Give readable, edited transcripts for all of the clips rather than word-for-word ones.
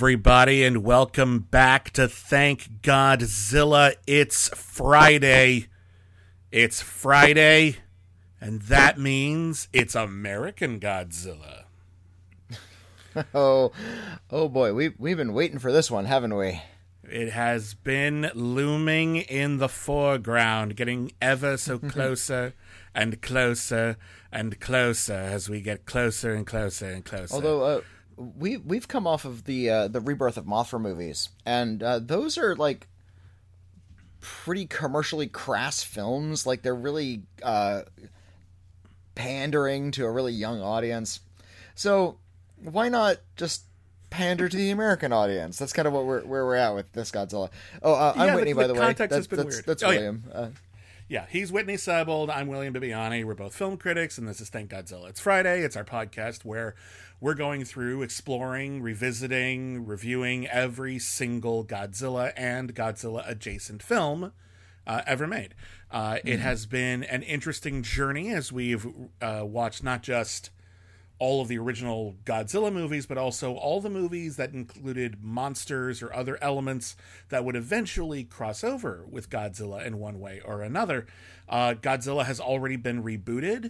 everybody, and welcome back to Thank Godzilla. It's Friday. It's Friday, and that means it's American Godzilla. Oh boy, we've been waiting for this one, haven't we? It has been looming in the foreground, getting ever so closer and closer and closer as we get closer and closer and closer. Although we've come off of the Rebirth of Mothra movies, and those are like pretty commercially crass films. Like they're really pandering to a really young audience. So why not just pander to the American audience? That's kind of where we're at with this Godzilla. I'm Whitney, by the way. Context has been weird. That's William. Yeah, he's Whitney Seibold. I'm William Bibiani. We're both film critics, and this is Thank Godzilla. It's Friday. It's our podcast where we're going through, exploring, revisiting, reviewing every single Godzilla and Godzilla-adjacent film ever made. It has been an interesting journey as we've watched not just all of the original Godzilla movies, but also all the movies that included monsters or other elements that would eventually cross over with Godzilla in one way or another. Godzilla has already been rebooted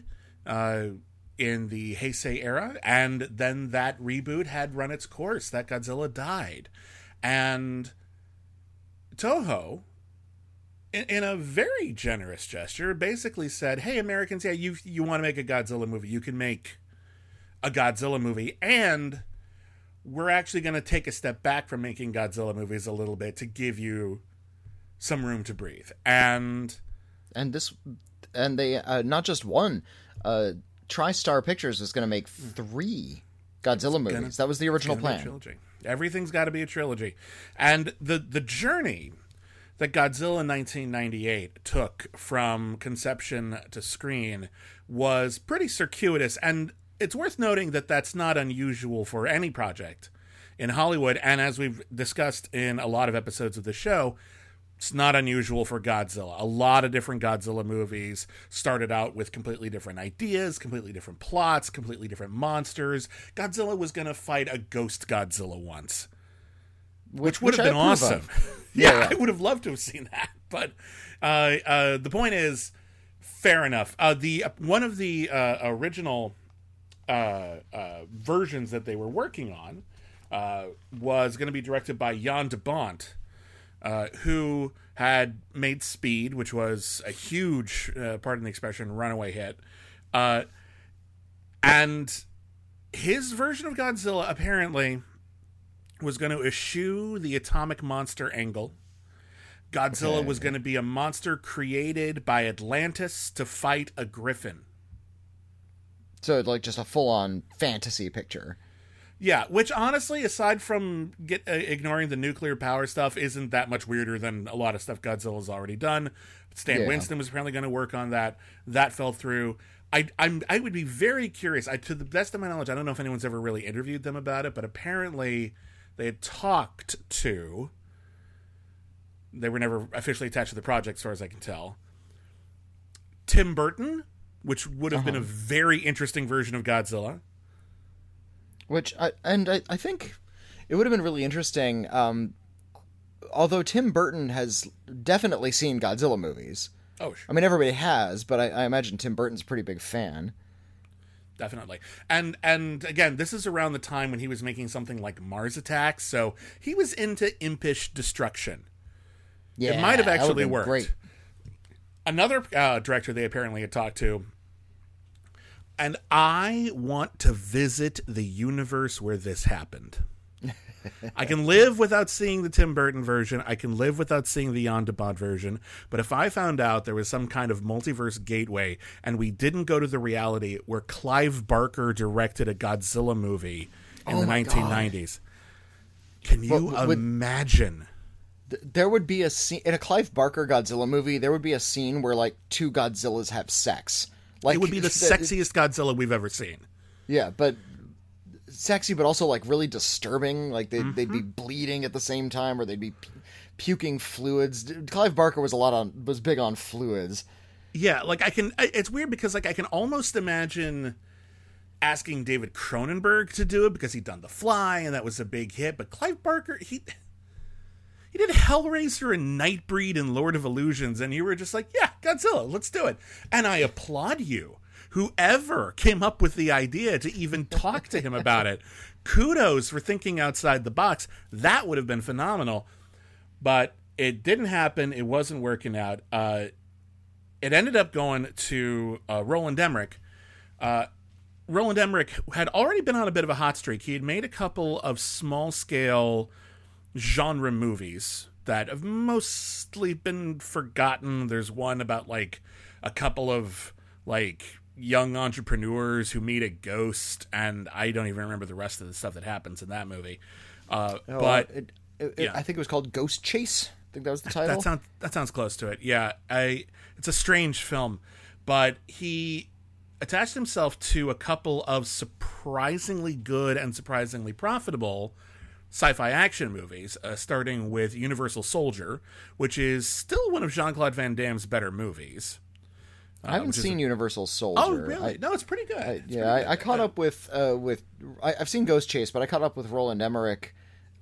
in the Heisei era, and then that reboot had run its course. That Godzilla died. And Toho, in a very generous gesture, basically said, hey, Americans, yeah, you want to make a Godzilla movie, you can make a Godzilla movie, and we're actually going to take a step back from making Godzilla movies a little bit to give you some room to breathe. And they not just one. TriStar Pictures is going to make 3 Godzilla movies. That was the original plan. Trilogy. Everything's got to be a trilogy, and the journey that Godzilla in 1998 took from conception to screen was pretty circuitous, and it's worth noting that that's not unusual for any project in Hollywood, and as we've discussed in a lot of episodes of the show, it's not unusual for Godzilla. A lot of different Godzilla movies started out with completely different ideas, completely different plots, completely different monsters. Godzilla was going to fight a ghost Godzilla once, which would have been awesome. Yeah, I would have loved to have seen that. But the point is, fair enough. One of the original versions that they were working on was going to be directed by Jan de Bont, who had made Speed, which was a huge, pardon the expression, runaway hit. And his version of Godzilla apparently was going to eschew the atomic monster angle. Godzilla was going to be a monster created by Atlantis to fight a griffin. So, like, just a full-on fantasy picture. Yeah, which honestly, aside from ignoring the nuclear power stuff, isn't that much weirder than a lot of stuff Godzilla's already done. Stan Winston was apparently going to work on that. That fell through. I would be very curious. To the best of my knowledge, I don't know if anyone's ever really interviewed them about it, but apparently they had talked to... They were never officially attached to the project, as far as I can tell. Tim Burton, which would have been a very interesting version of Godzilla. I think it would have been really interesting, although Tim Burton has definitely seen Godzilla movies. Oh, sure. I mean, everybody has, but I imagine Tim Burton's a pretty big fan. Definitely. And again, this is around the time when he was making something like Mars Attacks, so he was into impish destruction. Yeah, it might have actually worked. Great. Another director they apparently had talked to, and I want to visit the universe where this happened. I can live without seeing the Tim Burton version. I can live without seeing the Jan de Bont version. But if I found out there was some kind of multiverse gateway and we didn't go to the reality where Clive Barker directed a Godzilla movie in the 1990s, can you imagine? There would be a scene in a Clive Barker Godzilla movie. There would be a scene where like 2 Godzillas have sex. Like, it would be the sexiest Godzilla we've ever seen. Yeah, but sexy, but also like really disturbing. Like they'd be bleeding at the same time, or they'd be puking fluids. Clive Barker was big on fluids. Yeah, like it's weird because like I can almost imagine asking David Cronenberg to do it because he'd done The Fly, and that was a big hit. But Clive Barker, he did Hellraiser and Nightbreed and Lord of Illusions, and you were just like, yeah, Godzilla, let's do it. And I applaud you. Whoever came up with the idea to even talk to him about it, kudos for thinking outside the box. That would have been phenomenal. But it didn't happen. It wasn't working out. It ended up going to Roland Emmerich. Roland Emmerich had already been on a bit of a hot streak. He had made a couple of small-scale genre movies that have mostly been forgotten. There's one about, like, a couple of, like, young entrepreneurs who meet a ghost, and I don't even remember the rest of the stuff that happens in that movie. I think it was called Ghost Chase. I think that was the title. That sounds close to it. Yeah, it's a strange film, but he attached himself to a couple of surprisingly good and surprisingly profitable sci-fi action movies, starting with Universal Soldier, which is still one of Jean-Claude Van Damme's better movies. I haven't seen Universal Soldier. Oh, really? No, it's pretty good. I caught up with I've seen Ghost Chase, but I caught up with Roland Emmerich,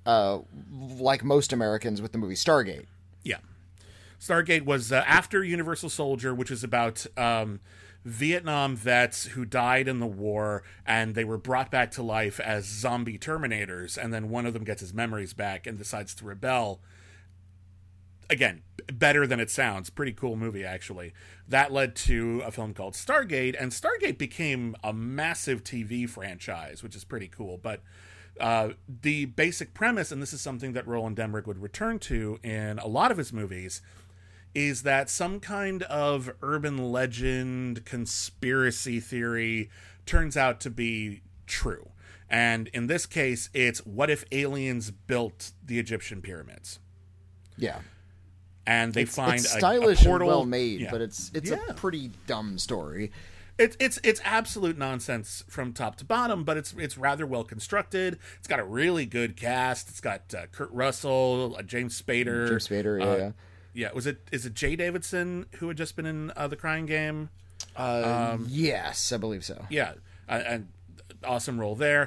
like most Americans, with the movie Stargate. Yeah. Stargate was after Universal Soldier, which is about Vietnam vets who died in the war, and they were brought back to life as zombie Terminators, and then one of them gets his memories back and decides to rebel. Again, better than it sounds. Pretty cool movie, actually. That led to a film called Stargate, and Stargate became a massive TV franchise, which is pretty cool. But the basic premise, and this is something that Roland Emmerich would return to in a lot of his movies, is that some kind of urban legend, conspiracy theory turns out to be true. And in this case, it's what if aliens built the Egyptian pyramids? Yeah. And they find it's stylish a portal. And well made, but it's a pretty dumb story. It's absolute nonsense from top to bottom, but it's rather well constructed. It's got a really good cast. It's got Kurt Russell, James Spader. James Spader, yeah. Is it Jay Davidson who had just been in The Crying Game? Yes, I believe so. Yeah, and awesome role there.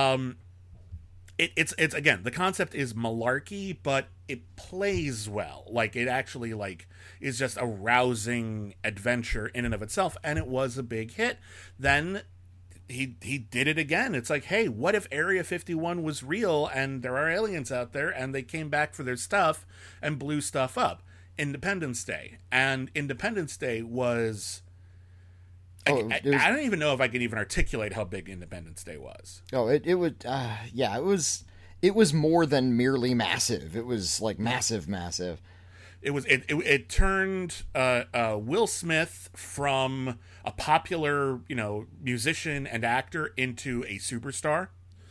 It's again, the concept is malarkey, but it plays well. Like, it actually is just a rousing adventure in and of itself, and it was a big hit. Then he did it again. It's like, hey, what if Area 51 was real and there are aliens out there and they came back for their stuff and blew stuff up? Independence Day. And Independence Day was... I don't even know if I can even articulate how big Independence Day was. Oh, it was more than merely massive. It was like massive. It turned Will Smith from a popular, musician and actor into a superstar.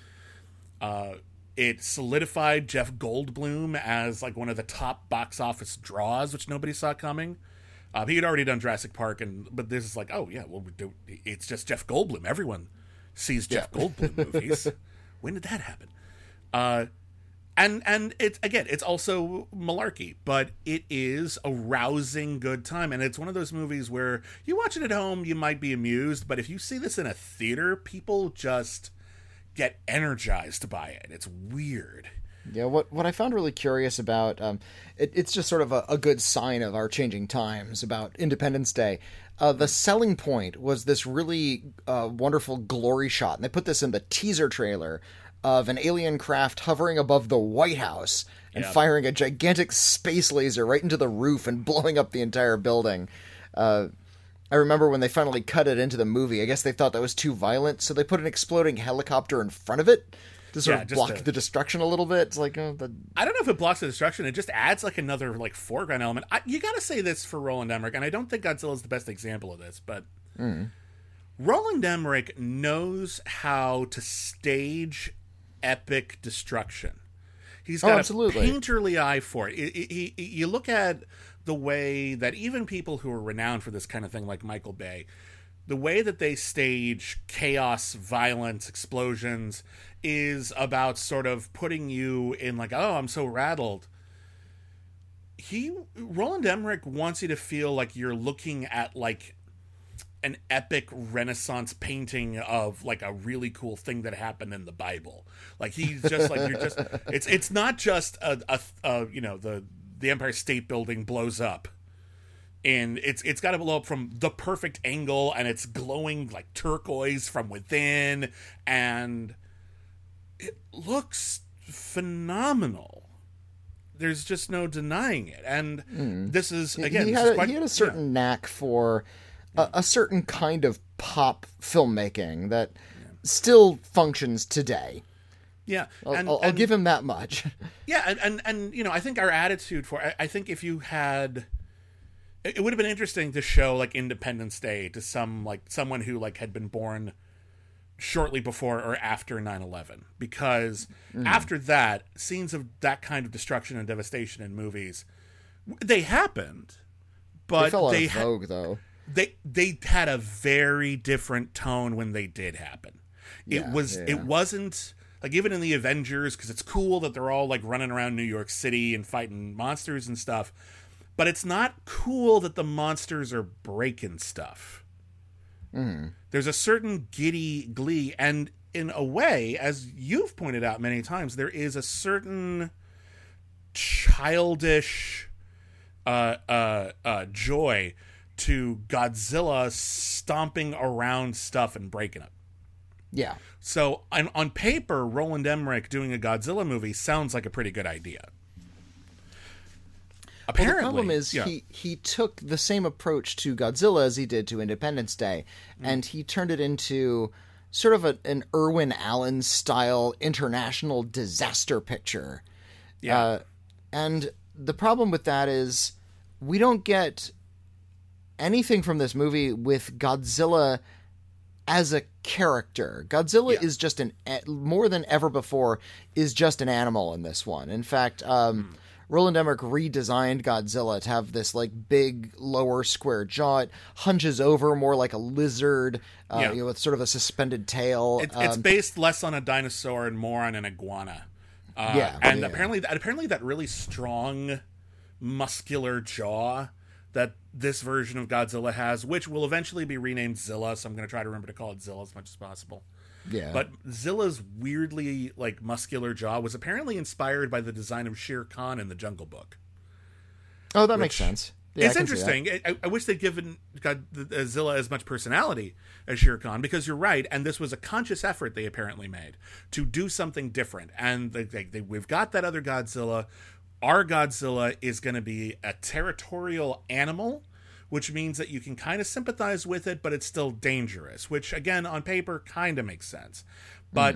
It solidified Jeff Goldblum as like one of the top box office draws, which nobody saw coming. He had already done Jurassic Park, but this is like, oh yeah, well, it's just Jeff Goldblum. Everyone sees Jeff Goldblum movies. When did that happen? And it's also malarkey, but it is a rousing good time, and it's one of those movies where you watch it at home, you might be amused, but if you see this in a theater, people just get energized by it. It's weird. Yeah, what I found really curious about, it's just sort of a good sign of our changing times about Independence Day. The selling point was this really wonderful glory shot, and they put this in the teaser trailer of an alien craft hovering above the White House and firing a gigantic space laser right into the roof and blowing up the entire building. I remember when they finally cut it into the movie, I guess they thought that was too violent, so they put an exploding helicopter in front of it to sort of block the destruction a little bit. It's like, I don't know if it blocks the destruction. It just adds like another foreground element. You got to say this for Roland Emmerich, and I don't think Godzilla is the best example of this, but Roland Emmerich knows how to stage epic destruction. He's got a painterly eye for it. You look at the way that even people who are renowned for this kind of thing, like Michael Bay, the way that they stage chaos, violence, explosions is about sort of putting you in like, oh, I'm so rattled. Roland Emmerich wants you to feel like you're looking at like an epic Renaissance painting of like a really cool thing that happened in the Bible. Like he's just like you're just it's not just a you know the Empire State Building blows up. And it's got to blow up from the perfect angle, and it's glowing like turquoise from within, and it looks phenomenal. There's just no denying it. And this is, again, he had a certain knack for a certain kind of pop filmmaking that still functions today. Yeah. I'll give him that much. Yeah. And you know, I think our attitude I think if you had, it would have been interesting to show like Independence Day to someone who like had been born shortly before or after 9/11, because after that, scenes of that kind of destruction and devastation in movies, they happened, but they fell out of vogue though. They had a very different tone when they did happen. It wasn't like, even in the Avengers, because it's cool that they're all like running around New York City and fighting monsters and stuff, but it's not cool that the monsters are breaking stuff. There's a certain giddy glee, and in a way, as you've pointed out many times, there is a certain childish joy to Godzilla stomping around stuff and breaking it. Yeah. So on paper, Roland Emmerich doing a Godzilla movie sounds like a pretty good idea. Apparently, the problem is he took the same approach to Godzilla as he did to Independence Day, and he turned it into sort of an Irwin Allen style international disaster picture. Yeah. And the problem with that is we don't get anything from this movie with Godzilla as a character. Godzilla is just more than ever before, is just an animal in this one. In fact, Roland Emmerich redesigned Godzilla to have this like big lower square jaw. It hunches over more like a lizard, with sort of a suspended tail. It's based less on a dinosaur and more on an iguana. Apparently that really strong, muscular jaw that this version of Godzilla has, which will eventually be renamed Zilla, so I'm going to try to remember to call it Zilla as much as possible. Yeah. But Zilla's weirdly like muscular jaw was apparently inspired by the design of Shere Khan in the Jungle Book. Oh, that makes sense. Yeah, it's interesting. I wish they'd given Zilla as much personality as Shere Khan, because you're right, and this was a conscious effort they apparently made to do something different. And we've got that other Godzilla. Our Godzilla is going to be a territorial animal, which means that you can kind of sympathize with it, but it's still dangerous, which, again, on paper, kind of makes sense. But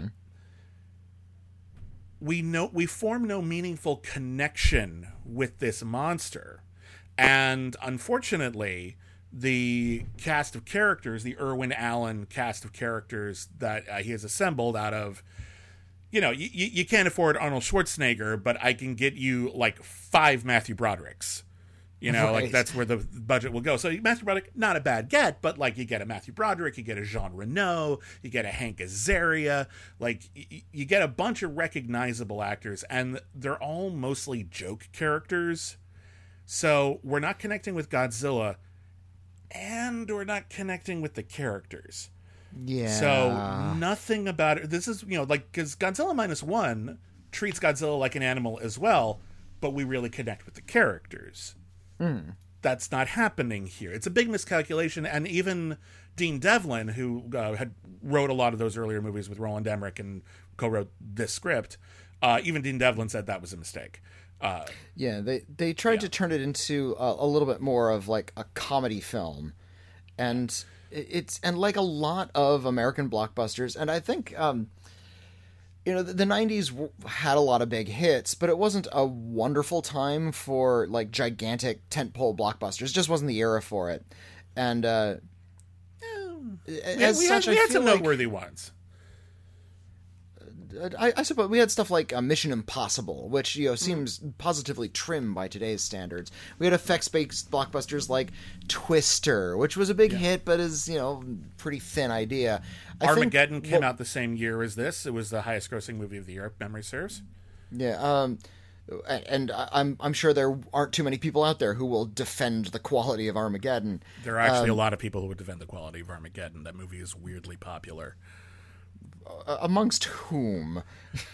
we form no meaningful connection with this monster. And unfortunately, the cast of characters, the Irwin Allen cast of characters that he has assembled out of, you know, you can't afford Arnold Schwarzenegger, but I can get you like 5 Matthew Brodericks. You know, like that's where the budget will go. So Matthew Broderick, not a bad get, but like you get a Matthew Broderick, you get a Jean Reno, you get a Hank Azaria, like you get a bunch of recognizable actors, and they're all mostly joke characters. So we're not connecting with Godzilla, and we're not connecting with the characters. Yeah. So nothing about it. This is, you know, like, because Godzilla -1 treats Godzilla like an animal as well, but we really connect with the characters. That's not happening here. It's a big miscalculation, and even Dean Devlin, who had wrote a lot of those earlier movies with Roland Emmerich and co-wrote this script, even Dean Devlin said that was a mistake. They tried to turn it into a little bit more of like a comedy film, and like a lot of American blockbusters, and I think the 90s had a lot of big hits, but it wasn't a wonderful time for like gigantic tentpole blockbusters. It just wasn't the era for it. And we had some noteworthy ones. I suppose we had stuff like Mission Impossible, which seems positively trim by today's standards. We had effects-based blockbusters like Twister, which was a big hit, but is pretty thin idea. Armageddon came out the same year as this. It was the highest-grossing movie of the year, if memory serves. Yeah. and I'm sure there aren't too many people out there who will defend the quality of Armageddon. There are actually a lot of people who would defend the quality of Armageddon. That movie is weirdly popular. Amongst whom?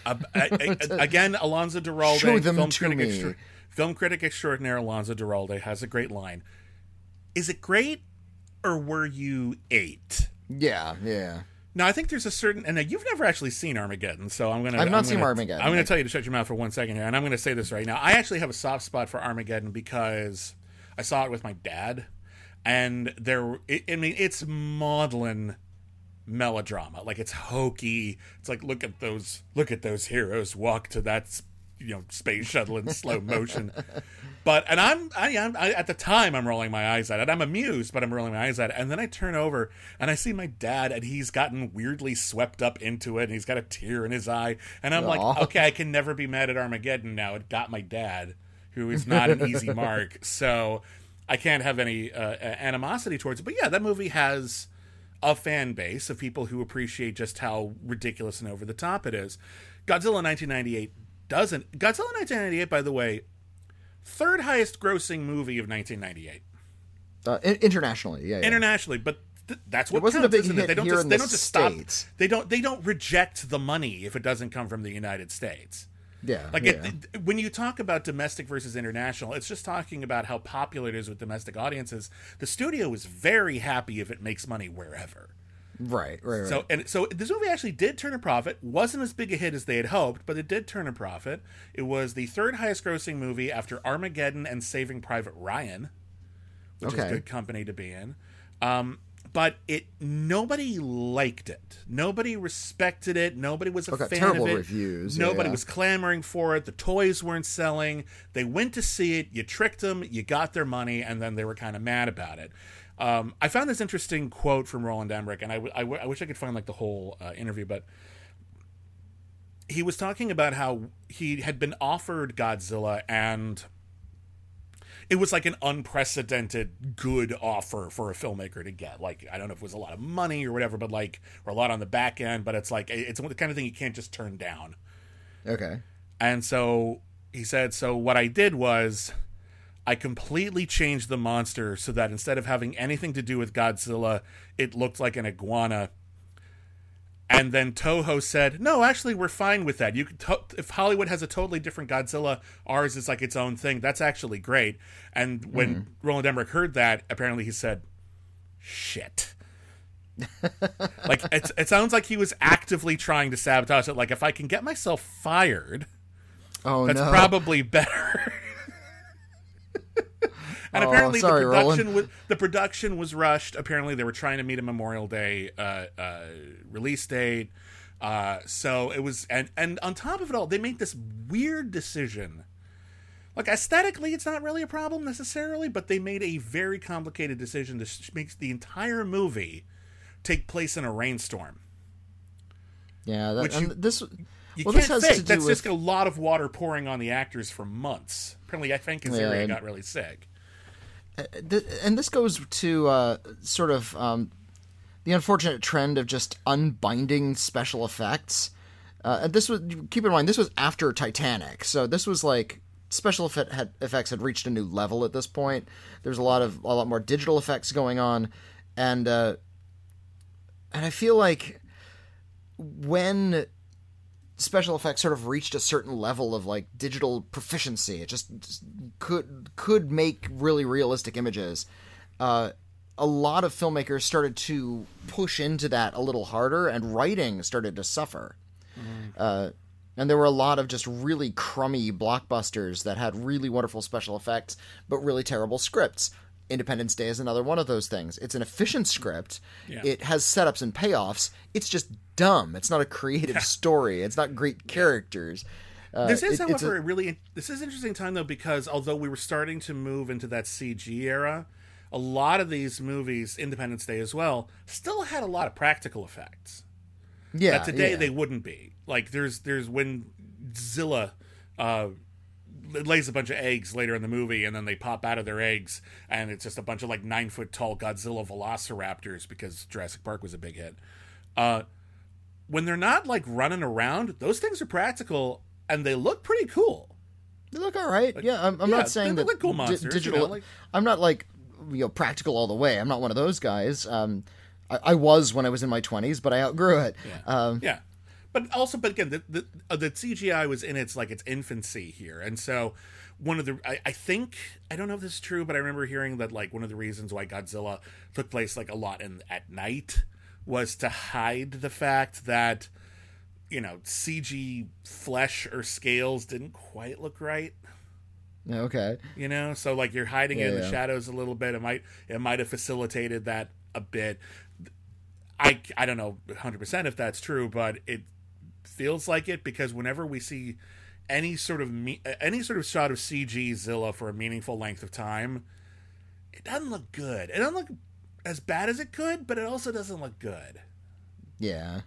Again, Alonso Duralde, Show them to me. Film critic extraordinaire Alonso Duralde has a great line. Is it great, or were you 8? Yeah. Now, I think there's a certain... And you've never actually seen Armageddon, so I'm going to... I've not seen Armageddon. I'm going to tell you to shut your mouth for 1 second here, and I'm going to say this right now. I actually have a soft spot for Armageddon because I saw it with my dad, and it's maudlin melodrama. Like, it's hokey. It's like, look at those heroes walk to that space shuttle in slow motion. But I at the time I'm rolling my eyes at it. I'm amused, but I'm rolling my eyes at it. And then I turn over and I see my dad, and he's gotten weirdly swept up into it, and he's got a tear in his eye. And I'm like, okay, I can never be mad at Armageddon now. It got my dad, who is not an easy mark. So I can't have any animosity towards it. But yeah, that movie has a fan base of people who appreciate just how ridiculous and over the top it is. Godzilla 1998 doesn't. Godzilla 1998, by the way, third highest grossing movie of 1998. Internationally, yeah. Internationally, but that's what it wasn't counts, a big isn't hit it? They don't here just, in they the don't just States. stop. They don't reject the money if it doesn't come from the United States. Yeah, like yeah. When you talk about domestic versus international, it's just talking about how popular it is with domestic audiences. The studio is very happy if it makes money wherever. Right. So this movie actually did turn a profit. Wasn't as big a hit as they had hoped, but it did turn a profit. It was the third highest grossing movie after Armageddon and Saving Private Ryan, which is good company to be in. But nobody liked it. Nobody respected it. Nobody was a fan terrible of it. Reviews. Nobody was clamoring for it. The toys weren't selling. They went to see it. You tricked them. You got their money, and then they were kind of mad about it. I found this interesting quote from Roland Emmerich, and I wish I could find the whole interview, but he was talking about how he had been offered Godzilla, and it was like an unprecedented good offer for a filmmaker to get. Like, I don't know if it was a lot of money or whatever, but or a lot on the back end, but it's like, it's the kind of thing you can't just turn down. Okay. And so he said, so what I did was I completely changed the monster so that instead of having anything to do with Godzilla, it looked like an iguana. And then Toho said, no, actually, we're fine with that. If Hollywood has a totally different Godzilla, ours is like its own thing. That's actually great. And when Roland Emmerich heard that, apparently he said, shit. Like, it sounds like he was actively trying to sabotage it. Like, if I can get myself fired, that's probably better. And apparently the production was rushed. Apparently they were trying to meet a Memorial Day release date. So it was, and on top of it all, they made this weird decision. Like, aesthetically, it's not really a problem necessarily, but they made a very complicated decision to make the entire movie take place in a rainstorm. Yeah, you can't can't fake. That's just a lot of water pouring on the actors for months. Apparently, Frank Azaria got really sick. And this goes to sort of the unfortunate trend of just unbinding special effects. And keep in mind, this was after Titanic, so this was like special effects had reached a new level at this point. There's a lot more digital effects going on, and I feel like when special effects sort of reached a certain level of like digital proficiency, it just could make really realistic images. A lot of filmmakers started to push into that a little harder, and writing started to suffer. And there were a lot of just really crummy blockbusters that had really wonderful special effects, but really terrible scripts. Independence Day is another one of those things. It's an efficient script. Yeah. It has setups and payoffs. It's just dumb. It's not a creative story. It's not great characters. This is, however, this is an interesting time, though, because although we were starting to move into that CG era, a lot of these movies, Independence Day as well, still had a lot of practical effects. Yeah. That today they wouldn't be. Like, there's when Zilla lays a bunch of eggs later in the movie, and then they pop out of their eggs, and it's just a bunch of like 9-foot tall Godzilla velociraptors because Jurassic Park was a big hit. When they're not like running around, those things are practical and they look pretty cool. They look all right. Yeah, I'm yeah, not saying they that look like cool monsters, digital. you know, like- I'm not like practical all the way. I'm not one of those guys. I was when I was in my 20s, but I outgrew it. Yeah. Yeah. But again, the CGI was in its infancy here, and so one of the I think, I don't know if this is true, but I remember hearing that like one of the reasons why Godzilla took place like a lot at night was to hide the fact that, you know, CG flesh or scales didn't quite look right. Okay. You know, so like you're hiding it in the shadows a little bit. It might have facilitated that a bit. I don't know 100% if that's true, but it feels like it, because whenever we see any sort of shot of CG Zilla for a meaningful length of time, it doesn't look good. It doesn't look as bad as it could, but it also doesn't look good. Yeah.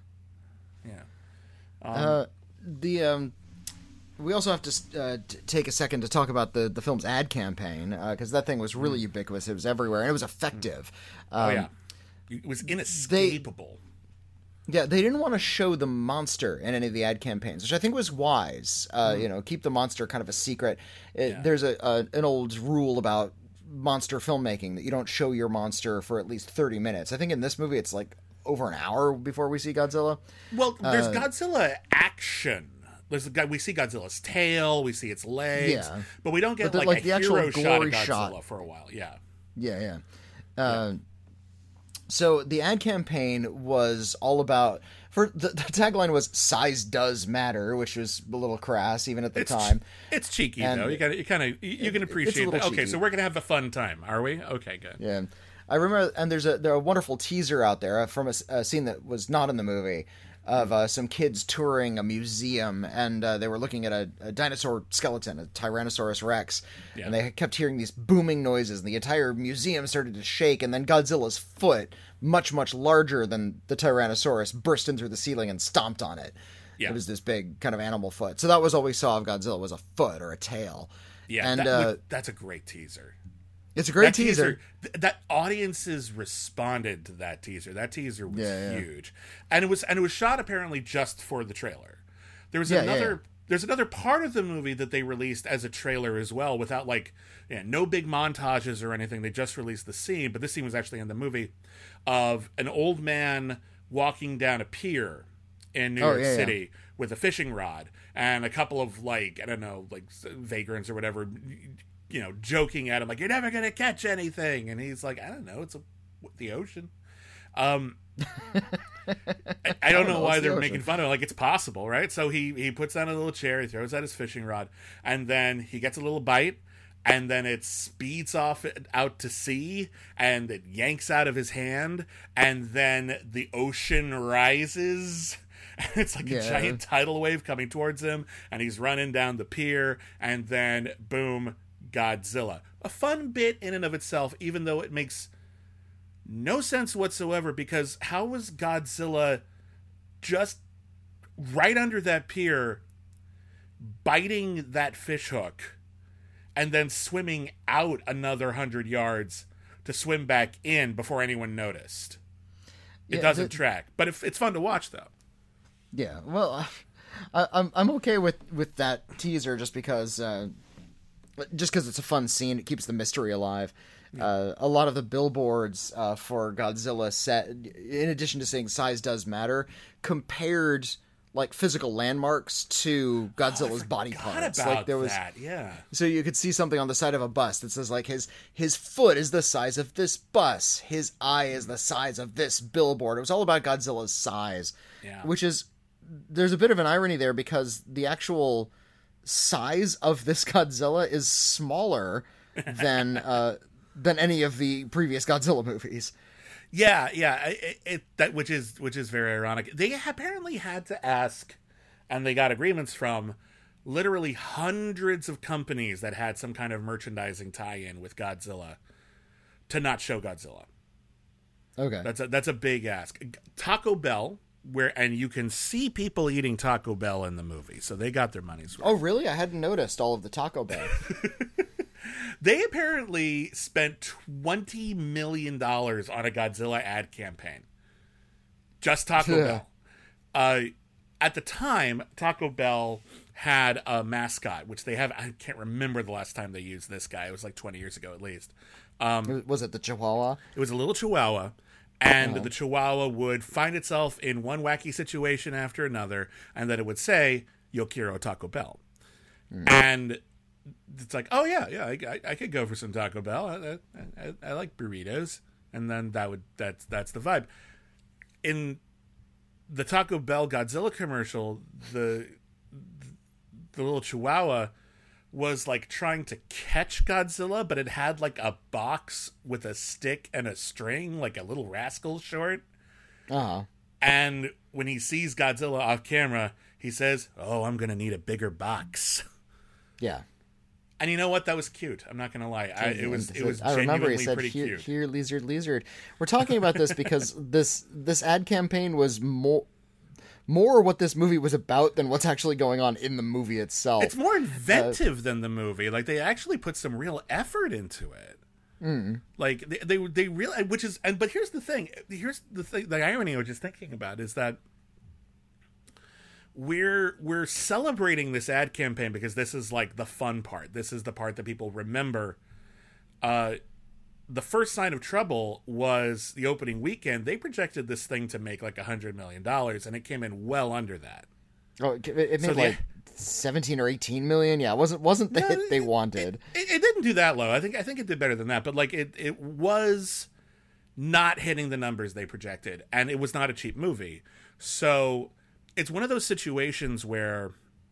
Yeah. We also have to take a second to talk about the film's ad campaign, because that thing was really ubiquitous. It was everywhere, and it was effective. Yeah. It was inescapable. They didn't want to show the monster in any of the ad campaigns, which I think was wise. You know, keep the monster kind of a secret. There's an old rule about monster filmmaking that you don't show your monster for at least 30 minutes. I think in this movie it's like over an hour before we see Godzilla. Well, there's Godzilla action. We see Godzilla's tail, we see its legs, but we don't get the actual hero glory shot of Godzilla for a while. Yeah. So the ad campaign was all about. The tagline was "Size does matter," which was a little crass even at the time. It's cheeky though. You can appreciate that. Okay, cheeky. So we're gonna have a fun time, are we? Okay, good. Yeah, I remember, and there's a wonderful teaser out there from a scene that was not in the movie of some kids touring a museum, and they were looking at a dinosaur skeleton, a Tyrannosaurus Rex, and they kept hearing these booming noises, and the entire museum started to shake, and then Godzilla's foot, much, much larger than the Tyrannosaurus, burst in through the ceiling and stomped on it. Yeah. It was this big kind of animal foot. So that was all we saw of Godzilla, was a foot or a tail. Yeah, and that's a great teaser. It's a great teaser. That audiences responded to that teaser. That teaser was huge, and it was shot apparently just for the trailer. There was there's another part of the movie that they released as a trailer as well, without no big montages or anything. They just released the scene, but this scene was actually in the movie, of an old man walking down a pier in New York City with a fishing rod, and a couple of vagrants or whatever, joking at him like, "You're never gonna catch anything," and he's like, "I don't know, it's the ocean." I don't know why they're making fun of it. Like, it's possible, right? So he puts down a little chair, he throws out his fishing rod, and then he gets a little bite, and then it speeds off out to sea, and it yanks out of his hand, and then the ocean rises. It's like a giant tidal wave coming towards him, and he's running down the pier, and then boom, Godzilla. A fun bit in and of itself, even though it makes no sense whatsoever, because how was Godzilla just right under that pier biting that fish hook and then swimming out another 100 yards to swim back in before anyone noticed? It doesn't track, but it's fun to watch though. Yeah, well, I'm okay with that teaser just because it's a fun scene. It keeps the mystery alive. A lot of the billboards for Godzilla set, in addition to saying size does matter, compared physical landmarks to Godzilla's body parts. There was that, yeah. So you could see something on the side of a bus that says his foot is the size of this bus, his eye is the size of this billboard. It was all about Godzilla's size, which is, there's a bit of an irony there, because the actual size of this Godzilla is smaller than any of the previous Godzilla movies. Yeah, which is very ironic. They apparently had to ask, and they got agreements from literally hundreds of companies that had some kind of merchandising tie-in with Godzilla to not show Godzilla. Okay, that's a big ask. Taco Bell, and you can see people eating Taco Bell in the movie, so they got their money's worth. Oh, really? I hadn't noticed all of the Taco Bell. They apparently spent $20 million on a Godzilla ad campaign. Just Taco Bell. at the time, Taco Bell had a mascot, which they have. I can't remember the last time they used this guy. It was like 20 years ago at least. Was it the Chihuahua? It was a little Chihuahua, and the Chihuahua would find itself in one wacky situation after another, and then it would say, "Yo quiero Taco Bell." And it's like, oh yeah, I could go for some Taco Bell. I like burritos, and then that's the vibe. In the Taco Bell Godzilla commercial, the little Chihuahua was like trying to catch Godzilla, but it had like a box with a stick and a string, like a Little Rascal short. And when he sees Godzilla off camera, he says, "Oh, I'm gonna need a bigger box." Yeah. And you know what? That was cute. I'm not gonna lie. It was I remember he genuinely said, pretty cute. "Here, lizard." We're talking about this because this ad campaign was more what this movie was about than what's actually going on in the movie itself. It's more inventive than the movie. Like, they actually put some real effort into it. Like they really, which is, but here's the thing. The irony I was just thinking about is that we're celebrating this ad campaign because this is like the fun part. This is the part that people remember. The first sign of trouble was the opening weekend. They projected this thing to make like $100 million, and it came in well under that. Oh, it made 17 or 18 million. Yeah, it wasn't the hit they wanted. It didn't do that low. I think it did better than that, but like it was not hitting the numbers they projected, and it was not a cheap movie. So it's one of those situations where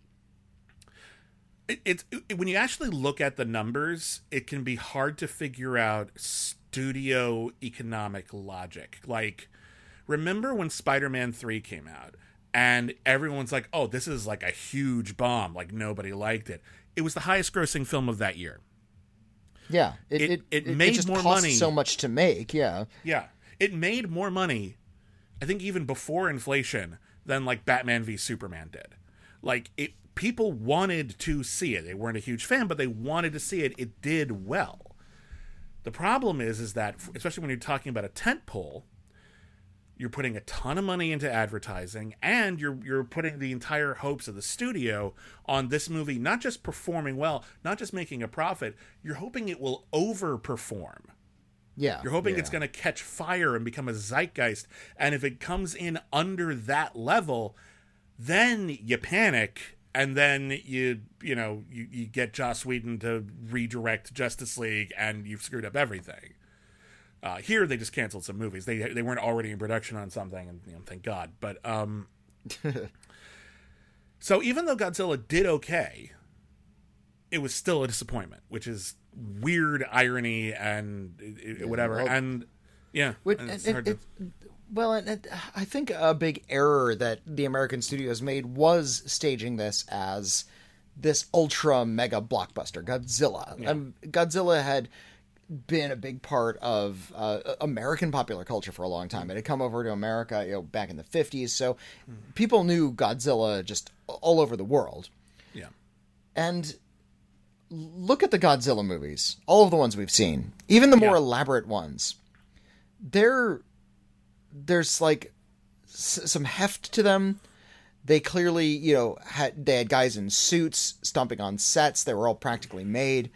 when you actually look at the numbers, it can be hard to figure out studio economic logic. Like, remember when Spider-Man 3 came out and everyone's like, "Oh, this is like a huge bomb. Like, nobody liked it." It was the highest grossing film of that year. Yeah. It made just more cost money. so much to make. Yeah. Yeah. It made more money, I think, even before inflation than like Batman v Superman did. Like, people wanted to see it. They weren't a huge fan, but they wanted to see it. It did well. The problem is that, especially when you're talking about a tentpole, you're putting a ton of money into advertising, and you're putting the entire hopes of the studio on this movie not just performing well, not just making a profit. You're hoping it will overperform. Yeah. You're hoping it's going to catch fire and become a zeitgeist. And if it comes in under that level, then you panic, and then you get Joss Whedon to redirect Justice League, and you've screwed up everything. Here they just canceled some movies. They weren't already in production on something, and thank God. But so even though Godzilla did okay, it was still a disappointment, which is weird irony and whatever. Well, and yeah, it's hard to... Well, and I think a big error that the American studios made was staging this as this ultra mega blockbuster, Godzilla. Yeah. Godzilla had been a big part of American popular culture for a long time. It had come over to America, back in the 50s, so people knew Godzilla just all over the world. Yeah. And look at the Godzilla movies, all of the ones we've seen, even the more elaborate ones. There's like some heft to them. They clearly, they had guys in suits stomping on sets. They were all practically made.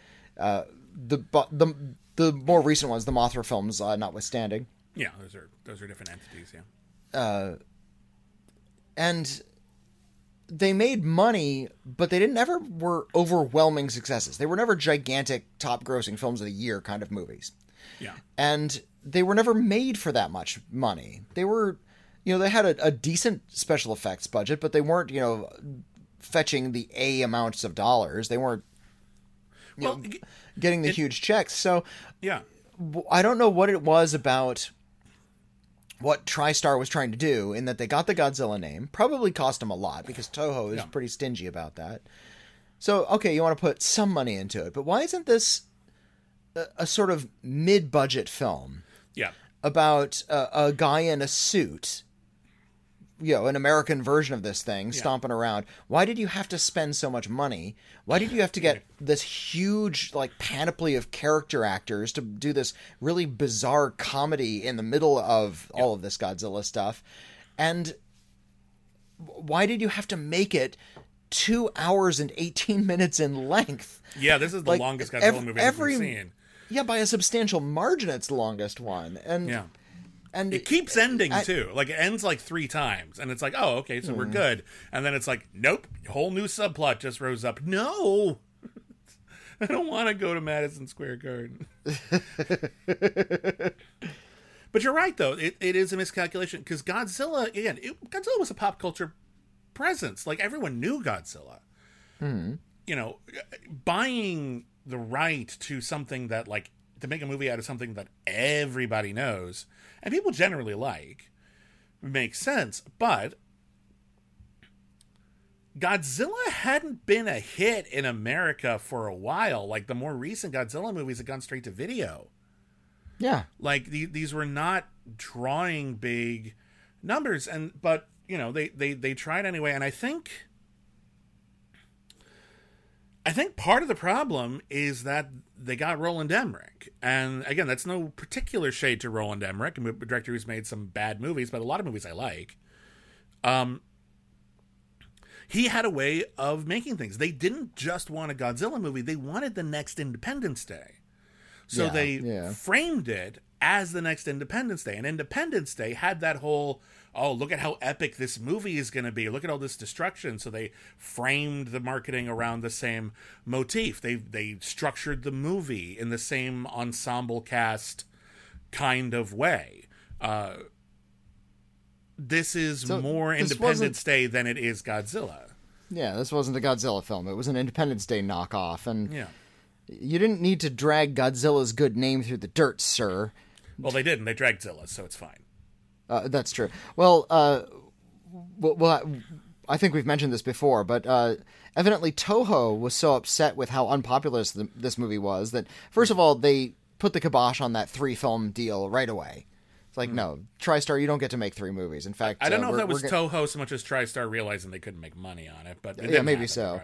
The more recent ones, the Mothra films, notwithstanding. Yeah, those are different entities. Yeah. And they made money, but they never were overwhelming successes. They were never gigantic, top-grossing films of the year kind of movies. Yeah. And they were never made for that much money. They were, they had a decent special effects budget, but they weren't, fetching the A amounts of dollars. They weren't getting the huge checks. So yeah, I don't know what it was about what TriStar was trying to do in that they got the Godzilla name. Probably cost them a lot because Toho is pretty stingy about that. So, okay, you want to put some money into it, but why isn't this a sort of mid-budget film? Yeah. About a guy in a suit, an American version of this thing, stomping around. Why did you have to spend so much money? Why did you have to get this huge, panoply of character actors to do this really bizarre comedy in the middle of all of this Godzilla stuff? And why did you have to make it 2 hours and 18 minutes in length? Yeah, this is the longest Godzilla movie I've ever seen. Yeah, by a substantial margin, it's the longest one. And yeah. And it keeps ending, too. Like, it ends, like, 3 times. And it's like, oh, okay, so we're good. And then it's like, nope, whole new subplot just rose up. No! I don't want to go to Madison Square Garden. But you're right, though. It is a miscalculation. Because Godzilla, again, Godzilla was a pop culture presence. Like, everyone knew Godzilla. Mm-hmm. You know, buying the right to something that, like, to make a movie out of something that everybody knows and people generally like makes sense. But Godzilla hadn't been a hit in America for a while. Like, the more recent Godzilla movies had gone straight to video. Yeah. Like, these were not drawing big numbers. But, you know, they tried anyway. And I think part of the problem is that they got Roland Emmerich. And again, that's no particular shade to Roland Emmerich, a director who's made some bad movies, but a lot of movies I like. He had a way of making things. They didn't just want a Godzilla movie. They wanted the next Independence Day. So they framed it as the next Independence Day. And Independence Day had that whole, oh, look at how epic this movie is going to be. Look at all this destruction. So they framed the marketing around the same motif. They structured the movie in the same ensemble cast kind of way. This is more Independence Day than it is Godzilla. Yeah, this wasn't a Godzilla film. It was an Independence Day knockoff. And yeah. You didn't need to drag Godzilla's good name through the dirt, sir. Well, they didn't. They dragged Zilla, so it's fine. That's true. Well, I think we've mentioned this before, but evidently Toho was so upset with how unpopular this movie was that, first of all, they put the kibosh on that 3-film deal right away. It's like, no, TriStar, you don't get to make 3 movies. In fact, I don't know if that was Toho so much as TriStar realizing they couldn't make money on it, but yeah, maybe so.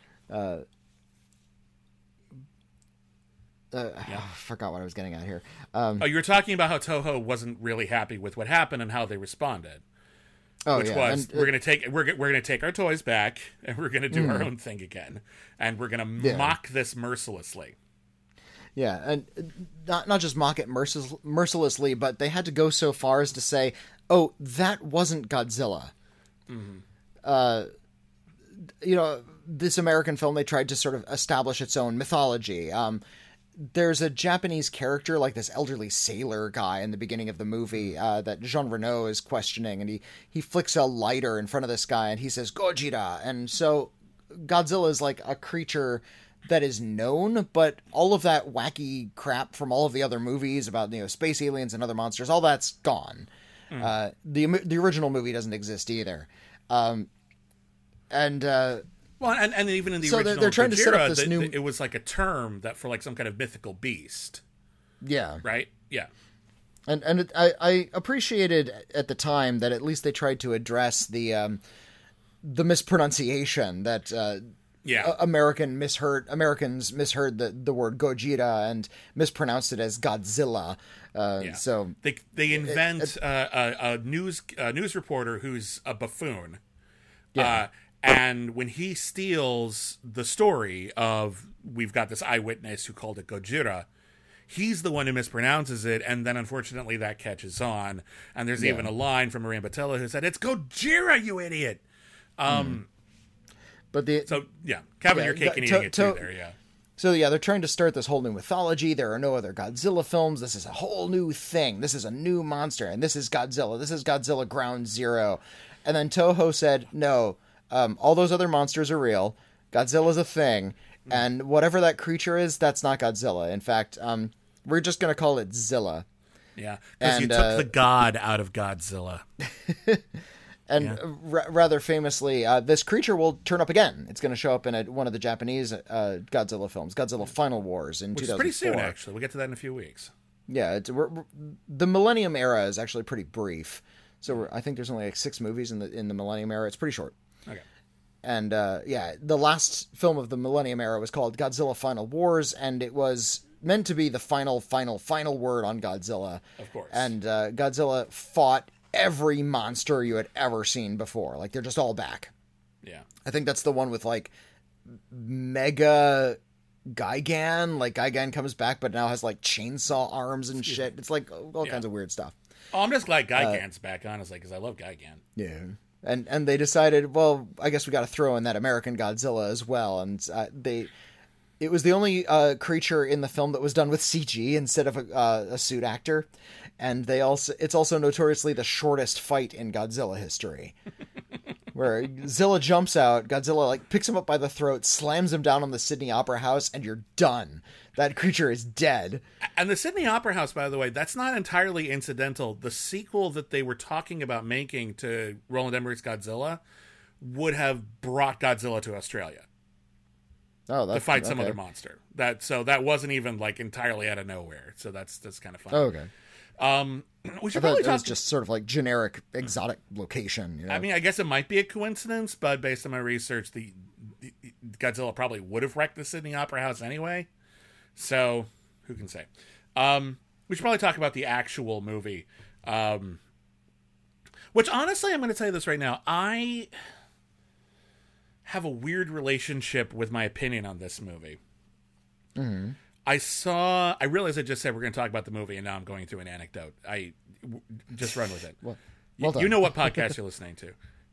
I forgot what I was getting at here. You were talking about how Toho wasn't really happy with what happened and how they responded. Which was, we're gonna take our toys back and we're gonna do our own thing again, and we're gonna mock this mercilessly. Yeah, and not just mock it mercilessly, but they had to go so far as to say, "Oh, that wasn't Godzilla." Mm-hmm. You know, this American film, they tried to sort of establish its own mythology. There's a Japanese character, like this elderly sailor guy in the beginning of the movie that Jean Reno is questioning, and he flicks a lighter in front of this guy, and he says, Gojira! And so Godzilla is like a creature that is known, but all of that wacky crap from all of the other movies about, you know, space aliens and other monsters, all that's gone. The original movie doesn't exist either. Well, and even in the original they're trying to set up this new... It was like a term that for like some kind of mythical beast. Yeah. Right? Yeah. And I appreciated at the time that at least they tried to address the mispronunciation that Americans misheard the word Gojira and mispronounced it as Godzilla. So they invent a news reporter who's a buffoon. Yeah. And when he steals the story of, we've got this eyewitness who called it Gojira, he's the one who mispronounces it, and then unfortunately that catches on. And there's even a line from Maria Batella who said, "It's Gojira, you idiot!" But Kevin, you're cake and eating it too there, yeah. So they're trying to start this whole new mythology. There are no other Godzilla films. This is a whole new thing. This is a new monster, and this is Godzilla. This is Godzilla Ground Zero. And then Toho said, no, all those other monsters are real. Godzilla's a thing. And whatever that creature is, that's not Godzilla. In fact, we're just going to call it Zilla. Yeah, because you took the god out of Godzilla. And rather famously, this creature will turn up again. It's going to show up in one of the Japanese Godzilla films, Godzilla Final Wars in 2004. Which is pretty soon, actually. We'll get to that in a few weeks. Yeah, the Millennium Era is actually pretty brief. So I think there's only like 6 movies in the Millennium Era. It's pretty short. Okay. And the last film of the Millennium Era was called Godzilla Final Wars, and it was meant to be the final word on Godzilla. Of course. And Godzilla fought every monster you had ever seen before. Like, they're just all back. Yeah. I think that's the one with, like, Mega Gigan. Like, Gigan comes back, but now has, like, chainsaw arms and shit. It's, like, all kinds of weird stuff. Oh, I'm just glad Gigan's back, honestly, because I love Gigan. Yeah. And they decided, well, I guess we got to throw in that American Godzilla as well. And it was the only creature in the film that was done with CG instead of a suit actor. And it's also notoriously the shortest fight in Godzilla history. Where Zilla jumps out, Godzilla like picks him up by the throat, slams him down on the Sydney Opera House, and you're done. That creature is dead. And the Sydney Opera House, by the way, that's not entirely incidental. The sequel that they were talking about making to Roland Emmerich's Godzilla would have brought Godzilla to Australia. Oh, that's to fight some other monster. That wasn't even like entirely out of nowhere. So that's kind of fun. Oh, okay. We should probably talk. It was just sort of like generic exotic location. You know? I mean, I guess it might be a coincidence, but based on my research, the Godzilla probably would have wrecked the Sydney Opera House anyway. So who can say? We should probably talk about the actual movie. Which honestly, I'm going to tell you this right now. I have a weird relationship with my opinion on this movie. Mm-hmm. I realized I just said we're going to talk about the movie, and now I'm going through an anecdote. Just run with it. Well done. You know what podcast you're listening to.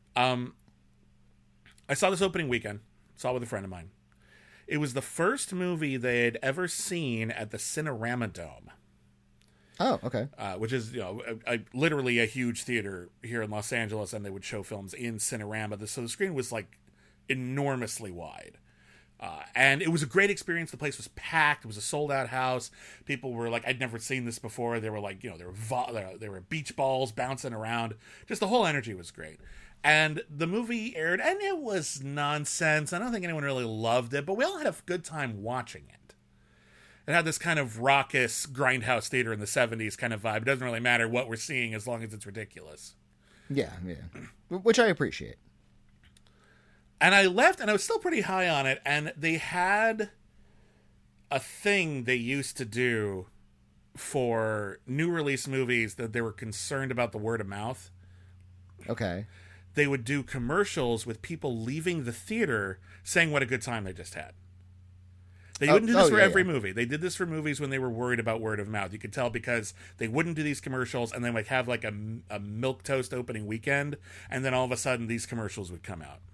I saw this opening weekend. Saw it with a friend of mine. It was the first movie they had ever seen at the Cinerama Dome. Oh, okay. Which is, literally a huge theater here in Los Angeles, and they would show films in Cinerama. So the screen was like enormously wide. And it was a great experience. The place was packed. It was a sold-out house. People were like, I'd never seen this before. They were like, there were beach balls bouncing around. Just the whole energy was great. And the movie aired, and it was nonsense. I don't think anyone really loved it, but we all had a good time watching it. It had this kind of raucous grindhouse theater in the 70s kind of vibe. It doesn't really matter what we're seeing as long as it's ridiculous. Yeah. Which I appreciate. And I left, and I was still pretty high on it, and they had a thing they used to do for new release movies that they were concerned about the word of mouth. Okay. They would do commercials with people leaving the theater saying what a good time they just had. They wouldn't do this for every movie. They did this for movies when they were worried about word of mouth. You could tell because they wouldn't do these commercials, and then like have like a milquetoast opening weekend, and then all of a sudden these commercials would come out.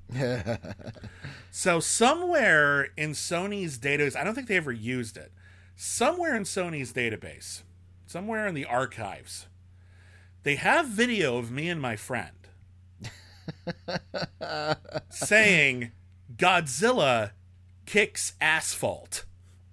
So somewhere in Sony's database, I don't think they ever used it. Somewhere in Sony's database, somewhere in the archives, they have video of me and my friend saying Godzilla kicks asphalt.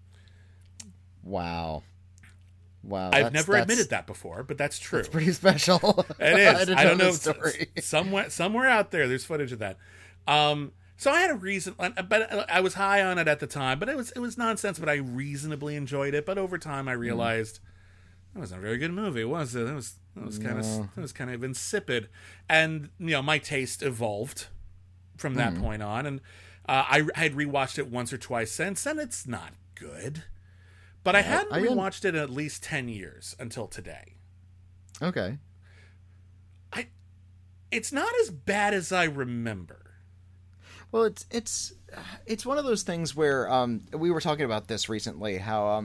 Wow. I've never admitted that before, but that's true. It's pretty special. It is. I don't know. Somewhere out there, there's footage of that. So I had a reason, but I was high on it at the time. But it was nonsense. But I reasonably enjoyed it. But over time, I realized it wasn't a very good movie, was it? It was kind of insipid. And my taste evolved from that point on. And I had rewatched it once or twice since, and it's not good. But I hadn't rewatched it in at least 10 years until today. Okay. It's not as bad as I remember. Well, it's one of those things where we were talking about this recently, how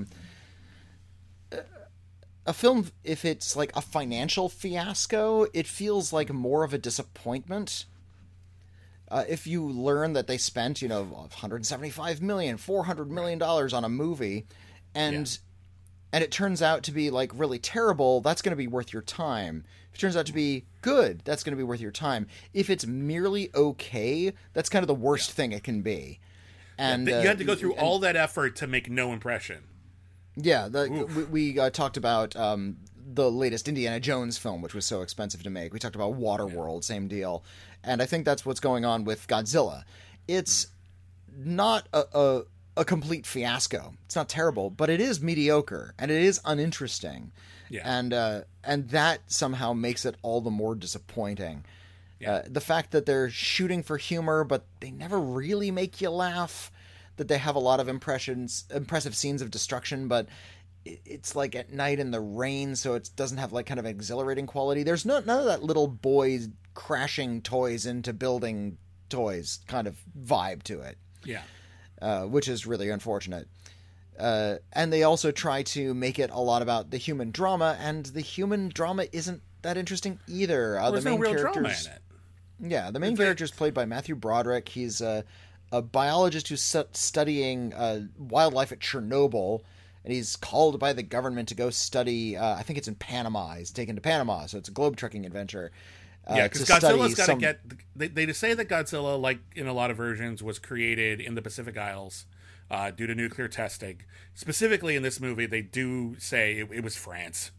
a film, if it's like a financial fiasco, it feels like more of a disappointment. If you learn that they spent, $175 million, $400 million on a movie, and it turns out to be like really terrible, that's going to be worth your time. If it turns out to be good, that's going to be worth your time. If it's merely okay, that's kind of the worst thing it can be. And you had to go through all that effort to make no impression. Yeah, we talked about the latest Indiana Jones film, which was so expensive to make. We talked about Waterworld, same deal. And I think that's what's going on with Godzilla. It's not a complete fiasco. It's not terrible, but it is mediocre, and it is uninteresting. Yeah. And that somehow makes it all the more disappointing. Yeah. The fact that they're shooting for humor, but they never really make you laugh, that they have a lot of impressive scenes of destruction, but it's like at night in the rain, so it doesn't have like kind of exhilarating quality. There's none of that little boys crashing toys into building toys kind of vibe to it. Yeah. Which is really unfortunate. And they also try to make it a lot about the human drama, and the human drama isn't that interesting either. There's the main no real characters, drama in it. Yeah, the main character is played by Matthew Broderick. He's a biologist who's studying wildlife at Chernobyl, and he's called by the government to go study, I think it's in Panama. He's taken to Panama, so it's a globe-trekking adventure. Yeah, because Godzilla's got to get... They just say that Godzilla, like in a lot of versions, was created in the Pacific Isles due to nuclear testing. Specifically in this movie, they do say it was France.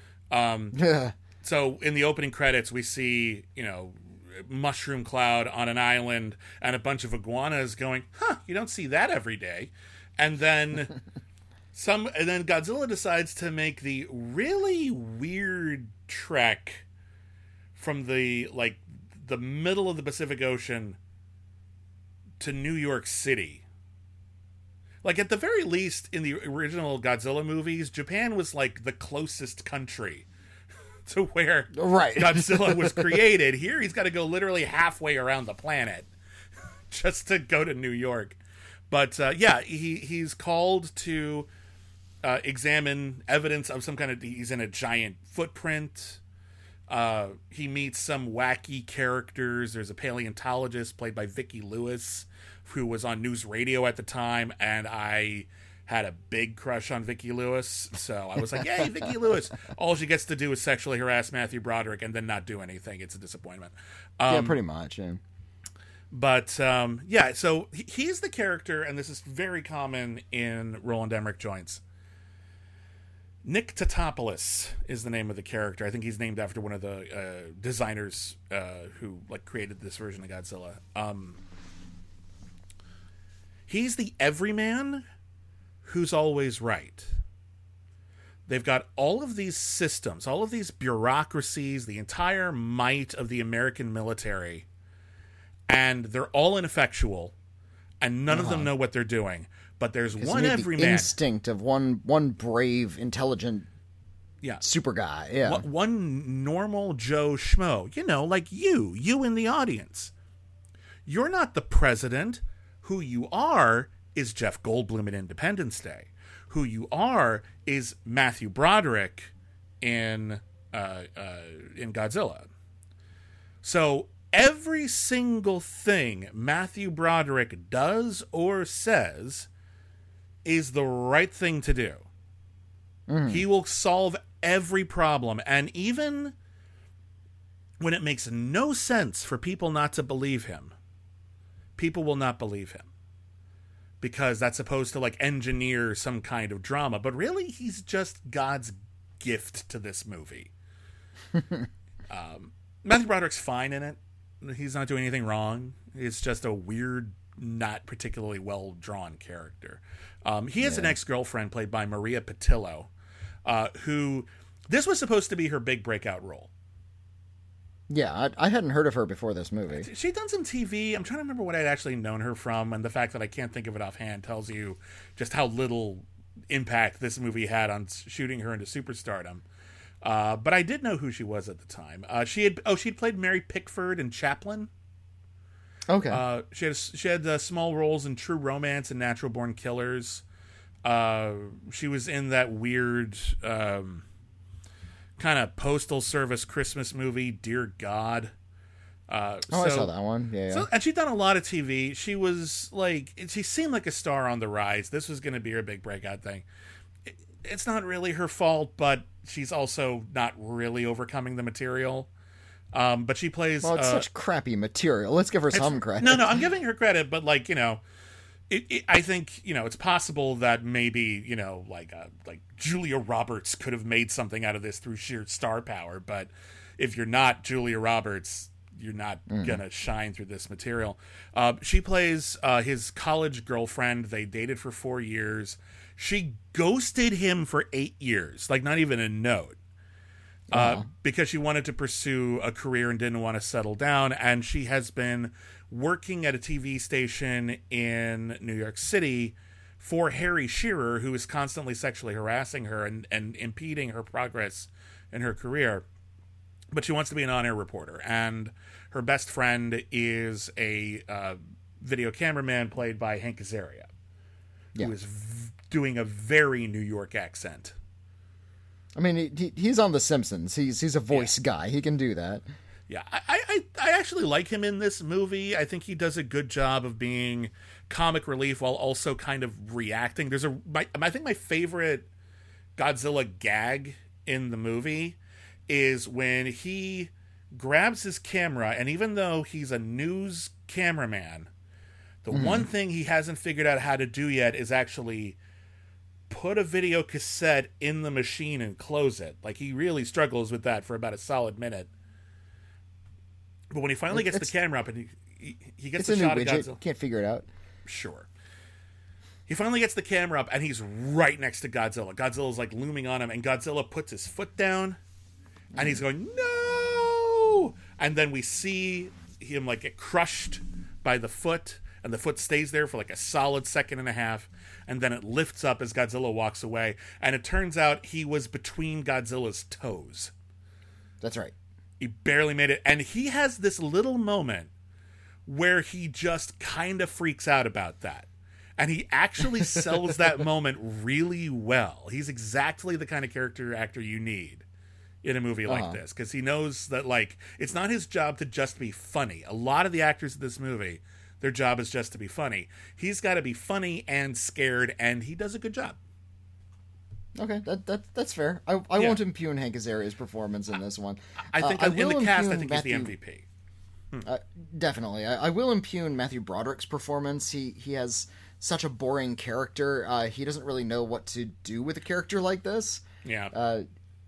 So in the opening credits, we see, mushroom cloud on an island and a bunch of iguanas going, you don't see that every day. And then Godzilla decides to make the really weird trek from the middle of the Pacific Ocean to New York City. Like, at the very least, in the original Godzilla movies, Japan was like the closest country to where Godzilla was created. Here he's got to go literally halfway around the planet just to go to New York. But he's called to examine evidence of some kind of... He's in a giant footprint. He meets some wacky characters. There's a paleontologist played by Vicki Lewis, who was on news radio at the time, and I had a big crush on Vicki Lewis, so I was like, yay, Vicki Lewis. All she gets to do is sexually harass Matthew Broderick and then not do anything. It's a disappointment. Yeah, pretty much, yeah. But, so he's the character, and this is very common in Roland Emmerich joints. Nick Tatopoulos is the name of the character. I think he's named after one of the designers who created this version of Godzilla. He's the everyman who's always right. They've got all of these systems, all of these bureaucracies, the entire might of the American military, and they're all ineffectual, and none of them know what they're doing. But there's one everyman. The instinct of one brave, intelligent, super guy. Yeah, one normal Joe Schmo. Like you in the audience. You're not the president. Who you are is Jeff Goldblum in Independence Day. Who you are is Matthew Broderick in Godzilla. So every single thing Matthew Broderick does or says is the right thing to do. He will solve every problem, and even when it makes no sense for people not to believe him, people will not believe him, because that's supposed to engineer some kind of drama. But really, he's just God's gift to this movie. Matthew Broderick's fine in it. He's not doing anything wrong. It's just a weird, not particularly well-drawn character. He has an ex-girlfriend played by Maria Patillo, who... This was supposed to be her big breakout role. Yeah, I hadn't heard of her before this movie. She'd done some TV. I'm trying to remember what I'd actually known her from, and the fact that I can't think of it offhand tells you just how little impact this movie had on shooting her into superstardom. But I did know who she was at the time. She'd played Mary Pickford in Chaplin. Okay. She had small roles in True Romance and Natural Born Killers. She was in that weird kind of Postal Service Christmas movie, Dear God. I saw that one. Yeah. So, and she'd done a lot of TV. She was she seemed like a star on the rise. This was going to be her big breakout thing. It's not really her fault, but she's also not really overcoming the material. But she plays... Well, it's such crappy material. Let's give her some credit. No, I'm giving her credit, but I think, it's possible that maybe, Julia Roberts could have made something out of this through sheer star power. But if you're not Julia Roberts, you're not going to shine through this material. She plays his college girlfriend. They dated for 4 years. She ghosted him for 8 years, not even a note. Because she wanted to pursue a career and didn't want to settle down. And she has been working at a TV station in New York City for Harry Shearer, who is constantly sexually harassing her and impeding her progress in her career. But she wants to be an on-air reporter, and her best friend is a video cameraman played by Hank Azaria, who is doing a very New York accent. I mean, he's on The Simpsons. He's a voice guy. He can do that. Yeah, I actually like him in this movie. I think he does a good job of being comic relief while also kind of reacting. I think my favorite Godzilla gag in the movie is when he grabs his camera, and even though he's a news cameraman, the one thing he hasn't figured out how to do yet is actually put a video cassette in the machine and close it. Like, he really struggles with that for about a solid minute. But when he finally gets the camera up and he gets the shot of Godzilla, can't figure it out. Sure. He finally gets the camera up and he's right next to Godzilla. Godzilla's like looming on him, and Godzilla puts his foot down and he's going, no! And then we see him like get crushed by the foot, and the foot stays there for like a solid second and a half, and then it lifts up as Godzilla walks away, and it turns out he was between Godzilla's toes. That's right. He barely made it, and he has this little moment where he just kind of freaks out about that. And he actually sells that moment really well. He's exactly the kind of character actor you need in a movie like this, because he knows that, like, it's not his job to just be funny. A lot of the actors in this movie, their job is just to be funny. He's got to be funny and scared, and he does a good job. Okay, that's fair. I won't impugn Hank Azaria's performance in this one. I think in the cast, I think he's the MVP. Definitely. I will impugn Matthew Broderick's performance. He has such a boring character. He doesn't really know what to do with a character like this. Yeah.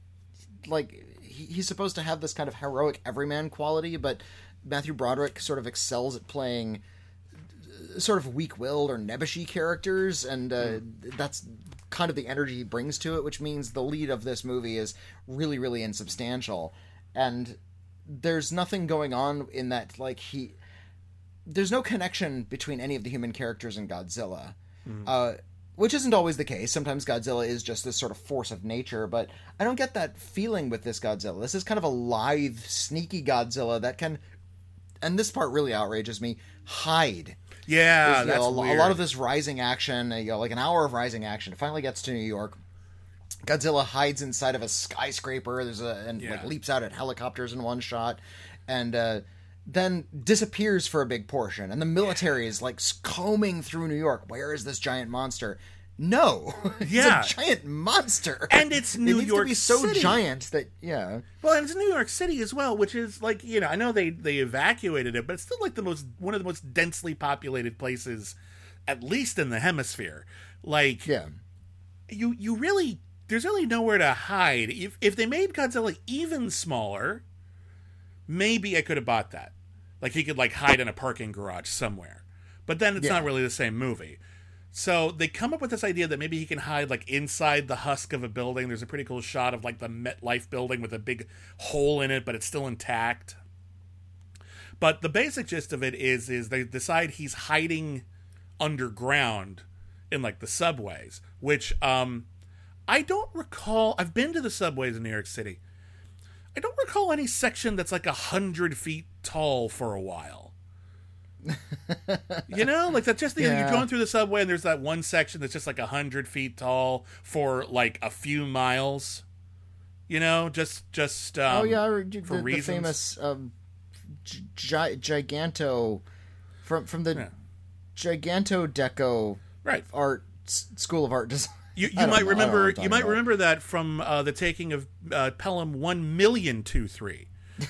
He's supposed to have this kind of heroic everyman quality, but Matthew Broderick sort of excels at playing sort of weak-willed or nebbishy characters, and that's kind of the energy he brings to it, which means the lead of this movie is really, really insubstantial. And there's nothing going on in that, like, there's no connection between any of the human characters and Godzilla. Which isn't always the case. Sometimes Godzilla is just this sort of force of nature, but I don't get that feeling with this Godzilla. This is kind of a lithe, sneaky Godzilla that can, and this part really outrages me, hide. Yeah, that's weird. A lot of this rising action, like an hour of rising action, it finally gets to New York. Godzilla hides inside of a skyscraper. Leaps out at helicopters in one shot, and then disappears for a big portion. And the military is like combing through New York. Where is this giant monster? No, it's a giant monster, and it's New York to be City. So giant that Well, and it's New York City as well, which is like, I know they evacuated it, but it's still like one of the most densely populated places, at least in the hemisphere. Like, you really, there's really nowhere to hide. If they made Godzilla even smaller, maybe I could have bought that. Like, he could like hide in a parking garage somewhere, but then it's not really the same movie. So they come up with this idea that maybe he can hide like inside the husk of a building. There's a pretty cool shot of like the MetLife building with a big hole in it, but it's still intact. But the basic gist of it is they decide he's hiding underground in like the subways, which I don't recall. I've been to the subways in New York City. I don't recall any section that's like 100 feet tall for a while. Like that's just you're going through the subway and there's that one section that's just like 100 feet tall for like a few miles. Just for reasons. The famous Giganto from the Giganto Deco art school of art design. You might remember that from the taking of Pelham 1,000,023.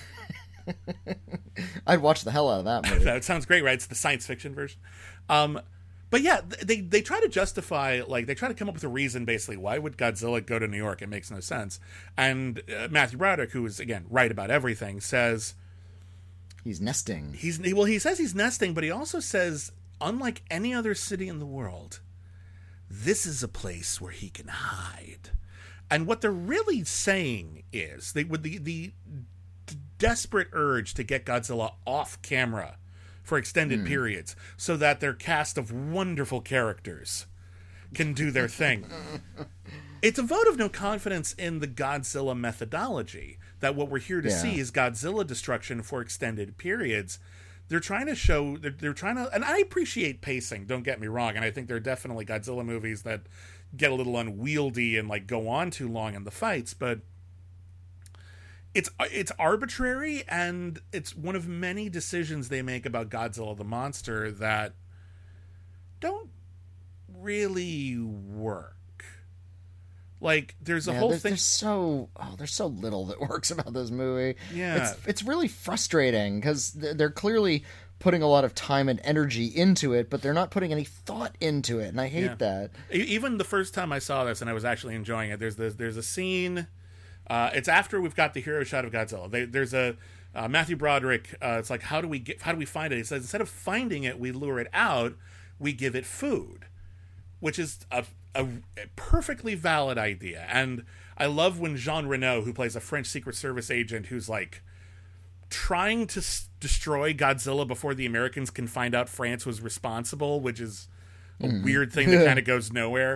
I'd watch the hell out of that movie. That sounds great, right? It's the science fiction version. But yeah, they try to justify, like, they try to come up with a reason, basically, why would Godzilla go to New York? It makes no sense. And Matthew Broderick, who is, again, right about everything, says... He's nesting. He says he's nesting, but he also says, unlike any other city in the world, this is a place where he can hide. And what they're really saying is, the desperate urge to get Godzilla off camera for extended periods so that their cast of wonderful characters can do their thing. It's a vote of no confidence in the Godzilla methodology, that what we're here to see is Godzilla destruction for extended periods. They're trying to show, they're trying to, and I appreciate pacing, don't get me wrong, and I think there are definitely Godzilla movies that get a little unwieldy and like go on too long in the fights, but it's arbitrary, and it's one of many decisions they make about Godzilla the monster that don't really work. Like, there's a whole thing. There's so little that works about this movie. Yeah, it's really frustrating because they're clearly putting a lot of time and energy into it, but they're not putting any thought into it, and I hate that. Even the first time I saw this, and I was actually enjoying it. There's a scene. It's after we've got the hero shot of Godzilla. There's a Matthew Broderick. It's like, how do we find it? He says, instead of finding it, we lure it out. We give it food, which is a perfectly valid idea. And I love when Jean Reno, who plays a French Secret Service agent who's like trying to destroy Godzilla before the Americans can find out France was responsible, which is a weird thing that kind of goes nowhere.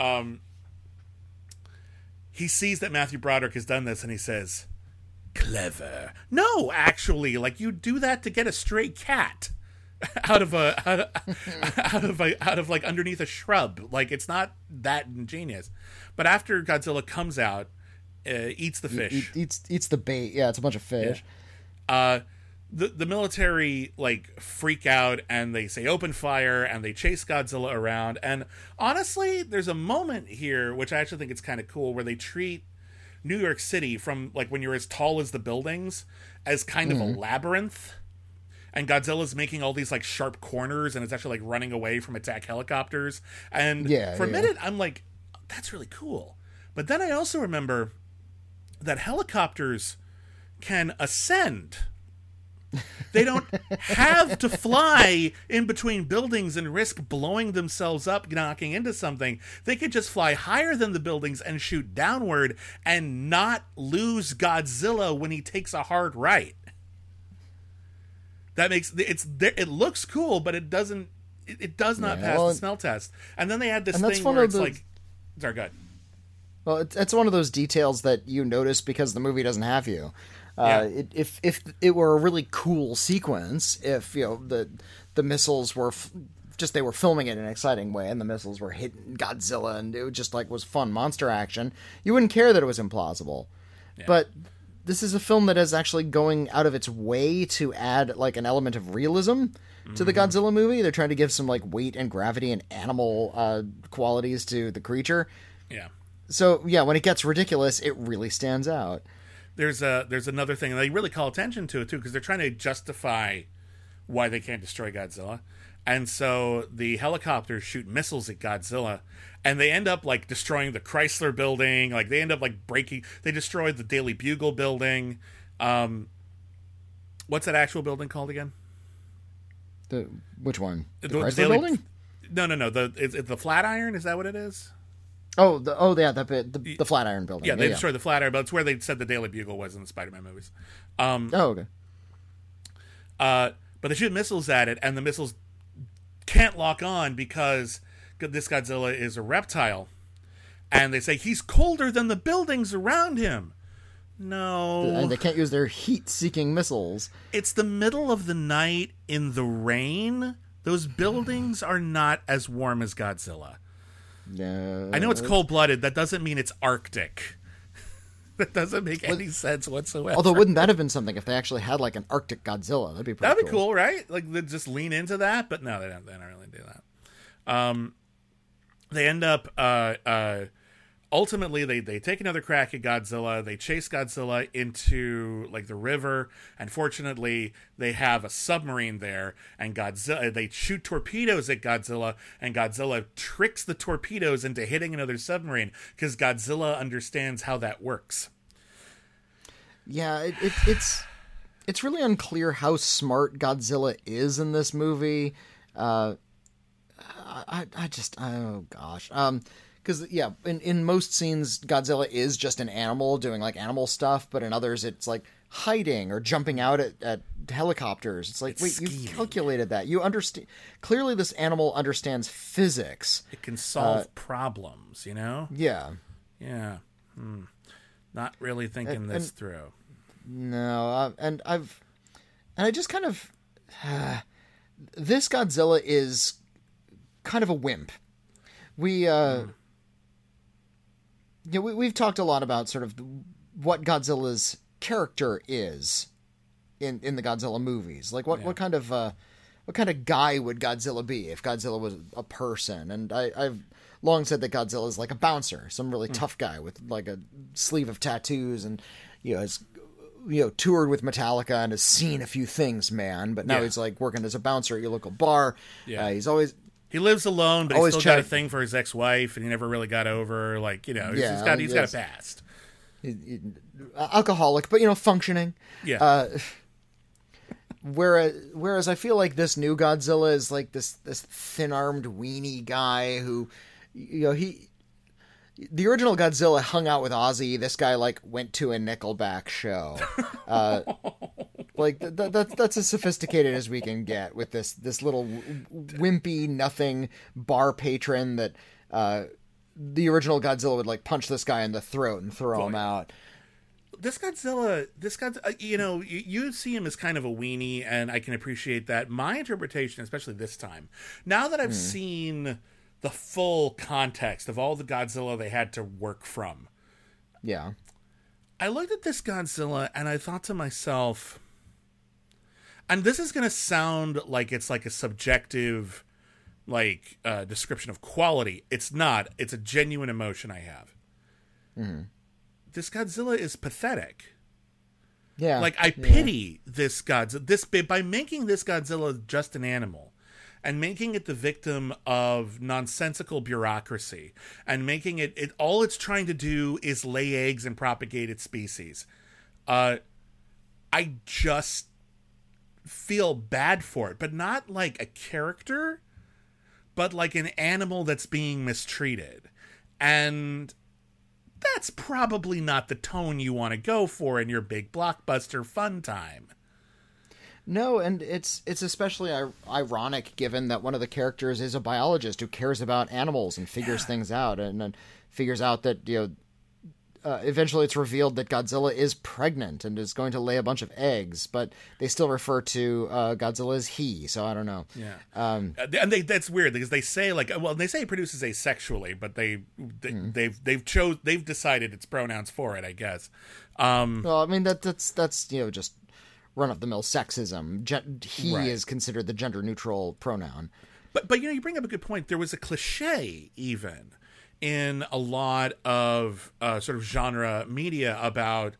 He sees that Matthew Broderick has done this and he says, clever. No, actually, like, you do that to get a stray cat out of like underneath a shrub. Like, it's not that ingenious. But after Godzilla comes out, eats the fish, eats the bait. Yeah, it's a bunch of fish. Yeah. The military like freak out and they say open fire and they chase Godzilla around. And honestly, there's a moment here which I actually think it's kind of cool where they treat New York City, from like when you're as tall as the buildings, as kind of a labyrinth. And Godzilla's making all these like sharp corners, and it's actually like running away from attack helicopters. And for a minute, I'm like, that's really cool. But then I also remember that helicopters can ascend. They don't have to fly in between buildings and risk blowing themselves up, knocking into something. They could just fly higher than the buildings and shoot downward and not lose Godzilla when he takes a hard right. That makes it looks cool, but it does not pass the smell test. And then they had this thing where it's like, sorry, go ahead. Well, it's one of those details that you notice because the movie doesn't have you. If it were a really cool sequence, if the missiles were they were filming it in an exciting way and the missiles were hitting Godzilla and it just like was fun monster action, you wouldn't care that it was implausible. Yeah. But this is a film that is actually going out of its way to add like an element of realism to the Godzilla movie. They're trying to give some like weight and gravity and animal qualities to the creature. Yeah. So yeah, when it gets ridiculous, it really stands out. There's another thing, and they really call attention to it too, because they're trying to justify why they can't destroy Godzilla. And so the helicopters shoot missiles at Godzilla, and they end up like destroying the Chrysler building. Like they end up like they destroyed the Daily Bugle building. What's that actual building called again? Which one? The Chrysler building? No. It's the Flatiron. Is that what it is? The Flatiron building. Yeah, they destroyed the Flatiron, but it's where they said the Daily Bugle was in the Spider-Man movies. Okay. But they shoot missiles at it, and the missiles can't lock on because this Godzilla is a reptile. And they say, he's colder than the buildings around him. No. And they can't use their heat-seeking missiles. It's the middle of the night in the rain. Those buildings are not as warm as Godzilla. No. I know it's cold-blooded. That doesn't mean it's Arctic. That doesn't make any sense whatsoever. Although, wouldn't that have been something if they actually had like an Arctic Godzilla? That'd be pretty That'd be cool, right? Like, they just lean into that. But no, they don't really do that. They end up... ultimately, they take another crack at Godzilla. They chase Godzilla into like the river, and fortunately, they have a submarine there. And they shoot torpedoes at Godzilla, and Godzilla tricks the torpedoes into hitting another submarine because Godzilla understands how that works. Yeah, it's really unclear how smart Godzilla is in this movie. Oh gosh. Because, yeah, in most scenes, Godzilla is just an animal doing, like, animal stuff, but in others, it's, like, hiding or jumping out at helicopters. It's like, It's wait, scheming. you calculated that. You understand. Clearly, this animal understands physics. It can solve problems, you know? Yeah. Yeah. Not really thinking this through. No, and I just kind of this Godzilla is kind of a wimp. We've talked a lot about sort of what Godzilla's character is in the Godzilla movies. Like what kind of guy would Godzilla be if Godzilla was a person? And I've long said that Godzilla is like a bouncer, some really tough guy with like a sleeve of tattoos, and has toured with Metallica and has seen a few things, man. But now he's like working as a bouncer at your local bar. Yeah, He lives alone, but always he's still got a thing for his ex-wife, and he never really got over her. Like, he's got a past. Alcoholic, but functioning. Yeah. Whereas I feel like this new Godzilla is like this thin-armed weenie guy who, the original Godzilla hung out with Ozzy. This guy like went to a Nickelback show. Like that's as sophisticated as we can get with this little wimpy nothing bar patron that the original Godzilla would like punch this guy in the throat and throw him out. This Godzilla, you see him as kind of a weenie, and I can appreciate that. My interpretation, especially this time, now that I've seen the full context of all the Godzilla they had to work from, I looked at this Godzilla and I thought to myself, and this is going to sound like it's like a subjective, description of quality. It's not. It's a genuine emotion I have. Mm-hmm. This Godzilla is pathetic. Yeah. Like, I pity this Godzilla. By making this Godzilla just an animal, and making it the victim of nonsensical bureaucracy, and making it all it's trying to do is lay eggs and propagate its species. I just feel bad for it, but not like a character, but like an animal that's being mistreated. And that's probably not the tone you want to go for in your big blockbuster fun time. No, and it's especially ironic given that one of the characters is a biologist who cares about animals and figures things out, and figures out that eventually it's revealed that Godzilla is pregnant and is going to lay a bunch of eggs, but they still refer to Godzilla as he, so I don't know. Yeah. And that's weird because they say they say he produces asexually, but they've decided it's pronouns for it, I guess. Well, I mean that's just run-of-the-mill sexism. He is considered the gender-neutral pronoun. But you bring up a good point. There was a cliche even in a lot of sort of genre media about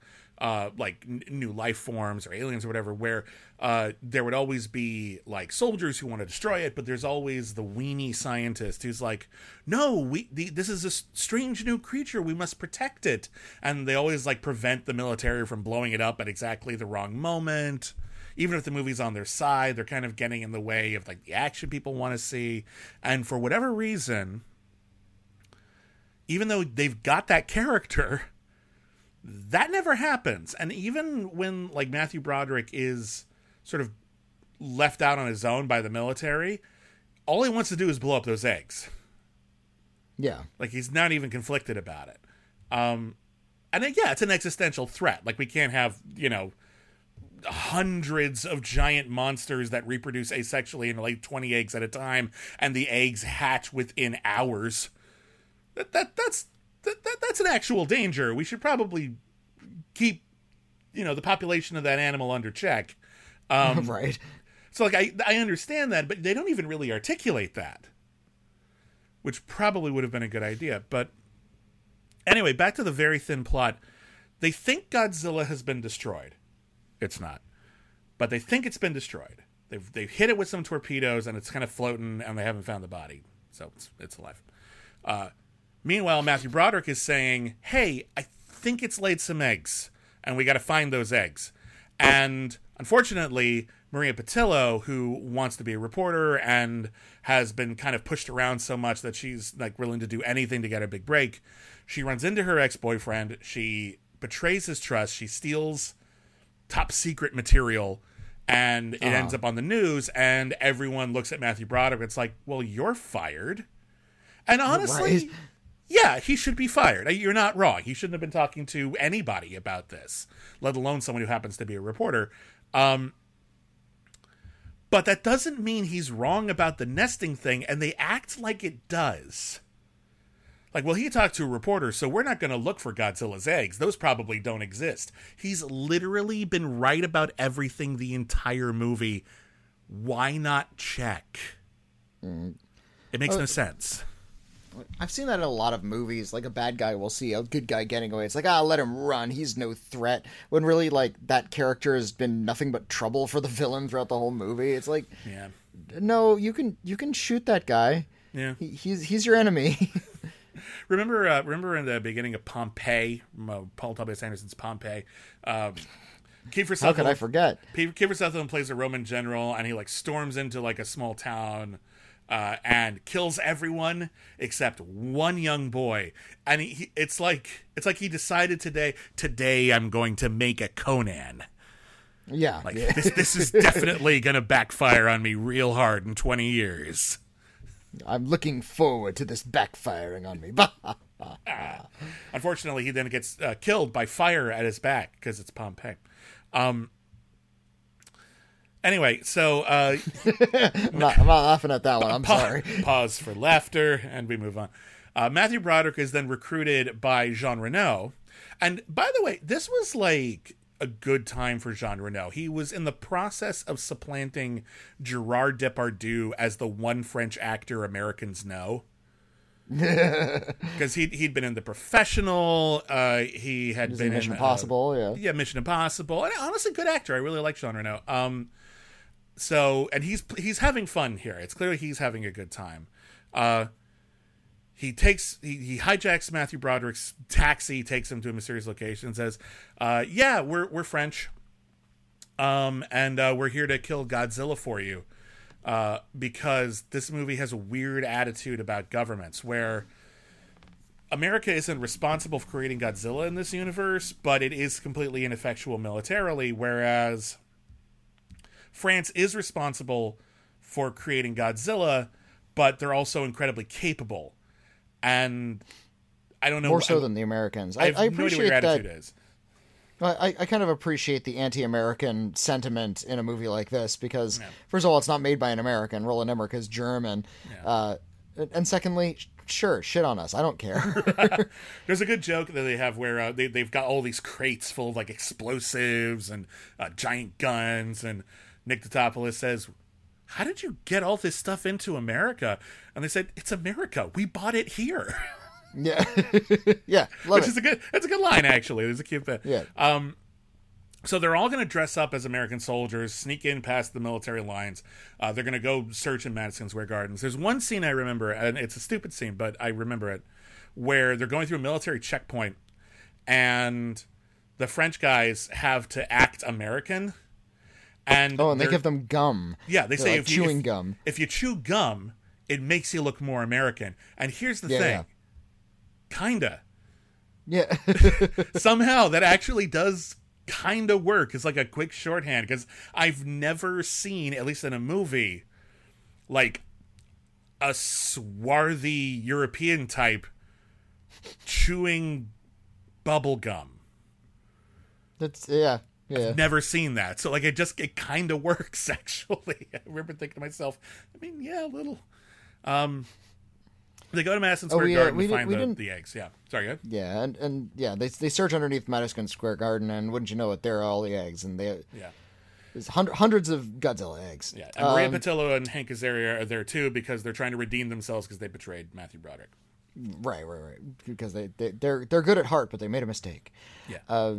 new life forms or aliens or whatever, where there would always be like soldiers who want to destroy it, but there's always the weenie scientist who's like, no, this is a strange new creature, we must protect it, and they always like prevent the military from blowing it up at exactly the wrong moment. Even if the movie's on their side, they're kind of getting in the way of like the action people want to see, and for whatever reason, even though they've got that character, that never happens. And even when like Matthew Broderick is sort of left out on his own by the military, all he wants to do is blow up those eggs. Yeah. Like he's not even conflicted about it. And it's an existential threat. Like we can't have, hundreds of giant monsters that reproduce asexually and lay 20 eggs at a time, and the eggs hatch within hours. That's an actual danger. We should probably keep, the population of that animal under check. Right. So, I understand that, but they don't even really articulate that, which probably would have been a good idea. But anyway, back to the very thin plot. They think Godzilla has been destroyed. It's not. But they think it's been destroyed. They've hit it with some torpedoes, and it's kind of floating, and they haven't found the body. So it's alive. Meanwhile, Matthew Broderick is saying, hey, I think it's laid some eggs, and we got to find those eggs. And unfortunately, Maria Patillo, who wants to be a reporter and has been kind of pushed around so much that she's like willing to do anything to get a big break, she runs into her ex-boyfriend. She betrays his trust. She steals top secret material And it ends up on the news, and everyone looks at Matthew Broderick. It's like, well, you're fired. And honestly, Right. yeah, he should be fired. You're not wrong. He shouldn't have been talking to anybody about this, let alone someone who happens to be a reporter. But that doesn't mean he's wrong about the nesting thing, and they act like it does. Like, well, he talked to a reporter, so we're not going to look for Godzilla's eggs. Those probably don't exist. He's literally been right about everything the entire movie. Why not check? It makes no sense. I've seen that in a lot of movies. Like, a bad guy will see a good guy getting away. It's like, let him run. He's no threat. When really, like, that character has been nothing but trouble for the villain throughout the whole movie. It's like, Yeah. no, you can shoot that guy. Yeah. He's your enemy. Remember in the beginning of Pompeii, Paul Thomas Anderson's Pompeii, Kiefer How could I Sutherland, forget? Kiefer Sutherland plays a Roman general, and he like storms into like a small town and kills everyone except one young boy. And it's like he decided today I'm going to make a Conan. Yeah. Like this is definitely going to backfire on me real hard in 20 years. I'm looking forward to this backfiring on me. Unfortunately, he then gets killed by fire at his back because it's Pompeii. Anyway, so I'm not laughing at that one. I'm sorry. Pause for laughter, and we move on. Matthew Broderick is then recruited by Jean Reno. And by the way, this was like a good time for Jean Reno. He was in the process of supplanting Gerard Depardieu as the one French actor Americans know. Because he'd been in The Professional. He had been in Mission Impossible. Yeah, Mission Impossible. And honestly, good actor. I really like Jean Reno. So, and he's having fun here. It's clear he's having a good time. He hijacks Matthew Broderick's taxi, takes him to a mysterious location, and says, "Yeah, we're French, and we're here to kill Godzilla for you, because this movie has a weird attitude about governments, where America isn't responsible for creating Godzilla in this universe, but it is completely ineffectual militarily, whereas France is responsible for creating Godzilla, but they're also incredibly capable." And I don't know. More so than the Americans. I I have no idea what appreciate your that. attitude is. I kind of appreciate the anti-American sentiment in a movie like this because, first of all, it's not made by an American. Roland Emmerich is German. And secondly, sure, shit on us. I don't care. There's a good joke that they have where they've got all these crates full of like explosives and giant guns, and Nick Totopoulos says, "How did you get all this stuff into America?" And they said, "It's America. We bought it here." Yeah. Yeah. Love Which it. that's a good line, actually. There's a cute bit. Yeah. So they're all going to dress up as American soldiers, sneak in past the military lines. They're going to go search in Madison Square Gardens. There's one scene I remember, and it's a stupid scene, but I remember it, where they're going through a military checkpoint, and the French guys have to act American. And they give them gum. Yeah, they say like chewing gum. If you chew gum, it makes you look more American. And here's the thing. Yeah. Kinda. Yeah. Somehow that actually does kind of work. It's like a quick shorthand, because I've never seen, at least in a movie, like a swarthy European type chewing bubble gum. Yeah. Never seen that. So like it kind of works, actually. I remember thinking to myself, I mean, yeah, a little. They go to Madison Square Garden to find the eggs. Yeah. Sorry, go ahead. Yeah, and yeah, they search underneath Madison Square Garden, and wouldn't you know it, there are all the eggs, and there's hundreds of Godzilla eggs. Yeah, and Maria Patillo and Hank Azaria are there too, because they're trying to redeem themselves because they betrayed Matthew Broderick. Right. Because they're good at heart, but they made a mistake. Yeah.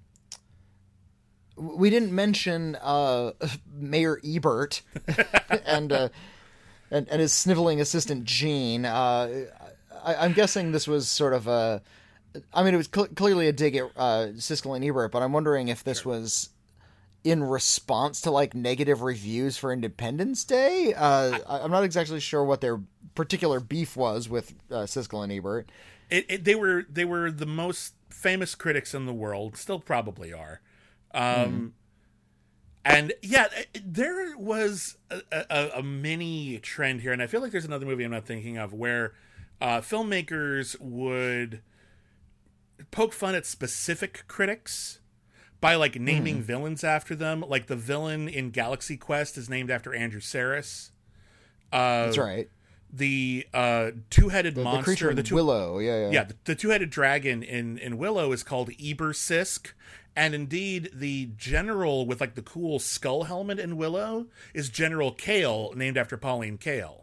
We didn't mention Mayor Ebert and his sniveling assistant Gene. I'm guessing this was sort of a. I mean, it was clearly a dig at Siskel and Ebert, but I'm wondering if this was in response to like negative reviews for Independence Day. I'm not exactly sure what their particular beef was with Siskel and Ebert. They were the most famous critics in the world, still probably are. And yeah, there was a mini trend here, and I feel like there's another movie I'm not thinking of where filmmakers would poke fun at specific critics by like naming villains after them. Like the villain in Galaxy Quest is named after Andrew Sarris. That's right. The two-headed monster, the creature in Willow, yeah, the two-headed dragon in Willow is called Eber Sisk, and indeed the general with like the cool skull helmet in Willow is General Kale, named after Pauline Kael.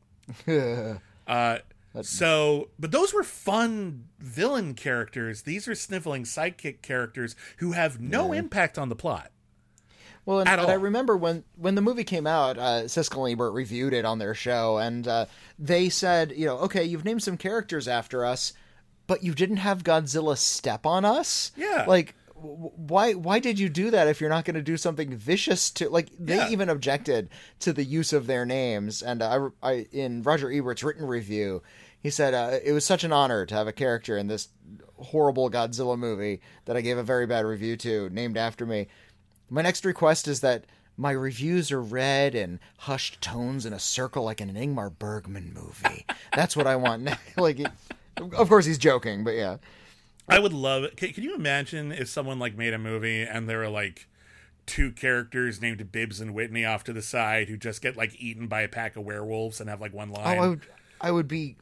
But those were fun villain characters. These are sniveling sidekick characters who have no impact on the plot. Well, and I remember when the movie came out, Siskel and Ebert reviewed it on their show, and they said, okay, you've named some characters after us, but you didn't have Godzilla step on us? Yeah. Like, why did you do that if you're not going to do something vicious to... Like, they even objected to the use of their names, and I in Roger Ebert's written review, he said, it was such an honor to have a character in this horrible Godzilla movie that I gave a very bad review to, named after me. My next request is that my reviews are read in hushed tones in a circle like in an Ingmar Bergman movie. That's what I want. Of course he's joking, but yeah. I would love it. Can you imagine if someone like made a movie and there were like two characters named Bibbs and Whitney off to the side who just get like eaten by a pack of werewolves and have like one line? Oh, I would be...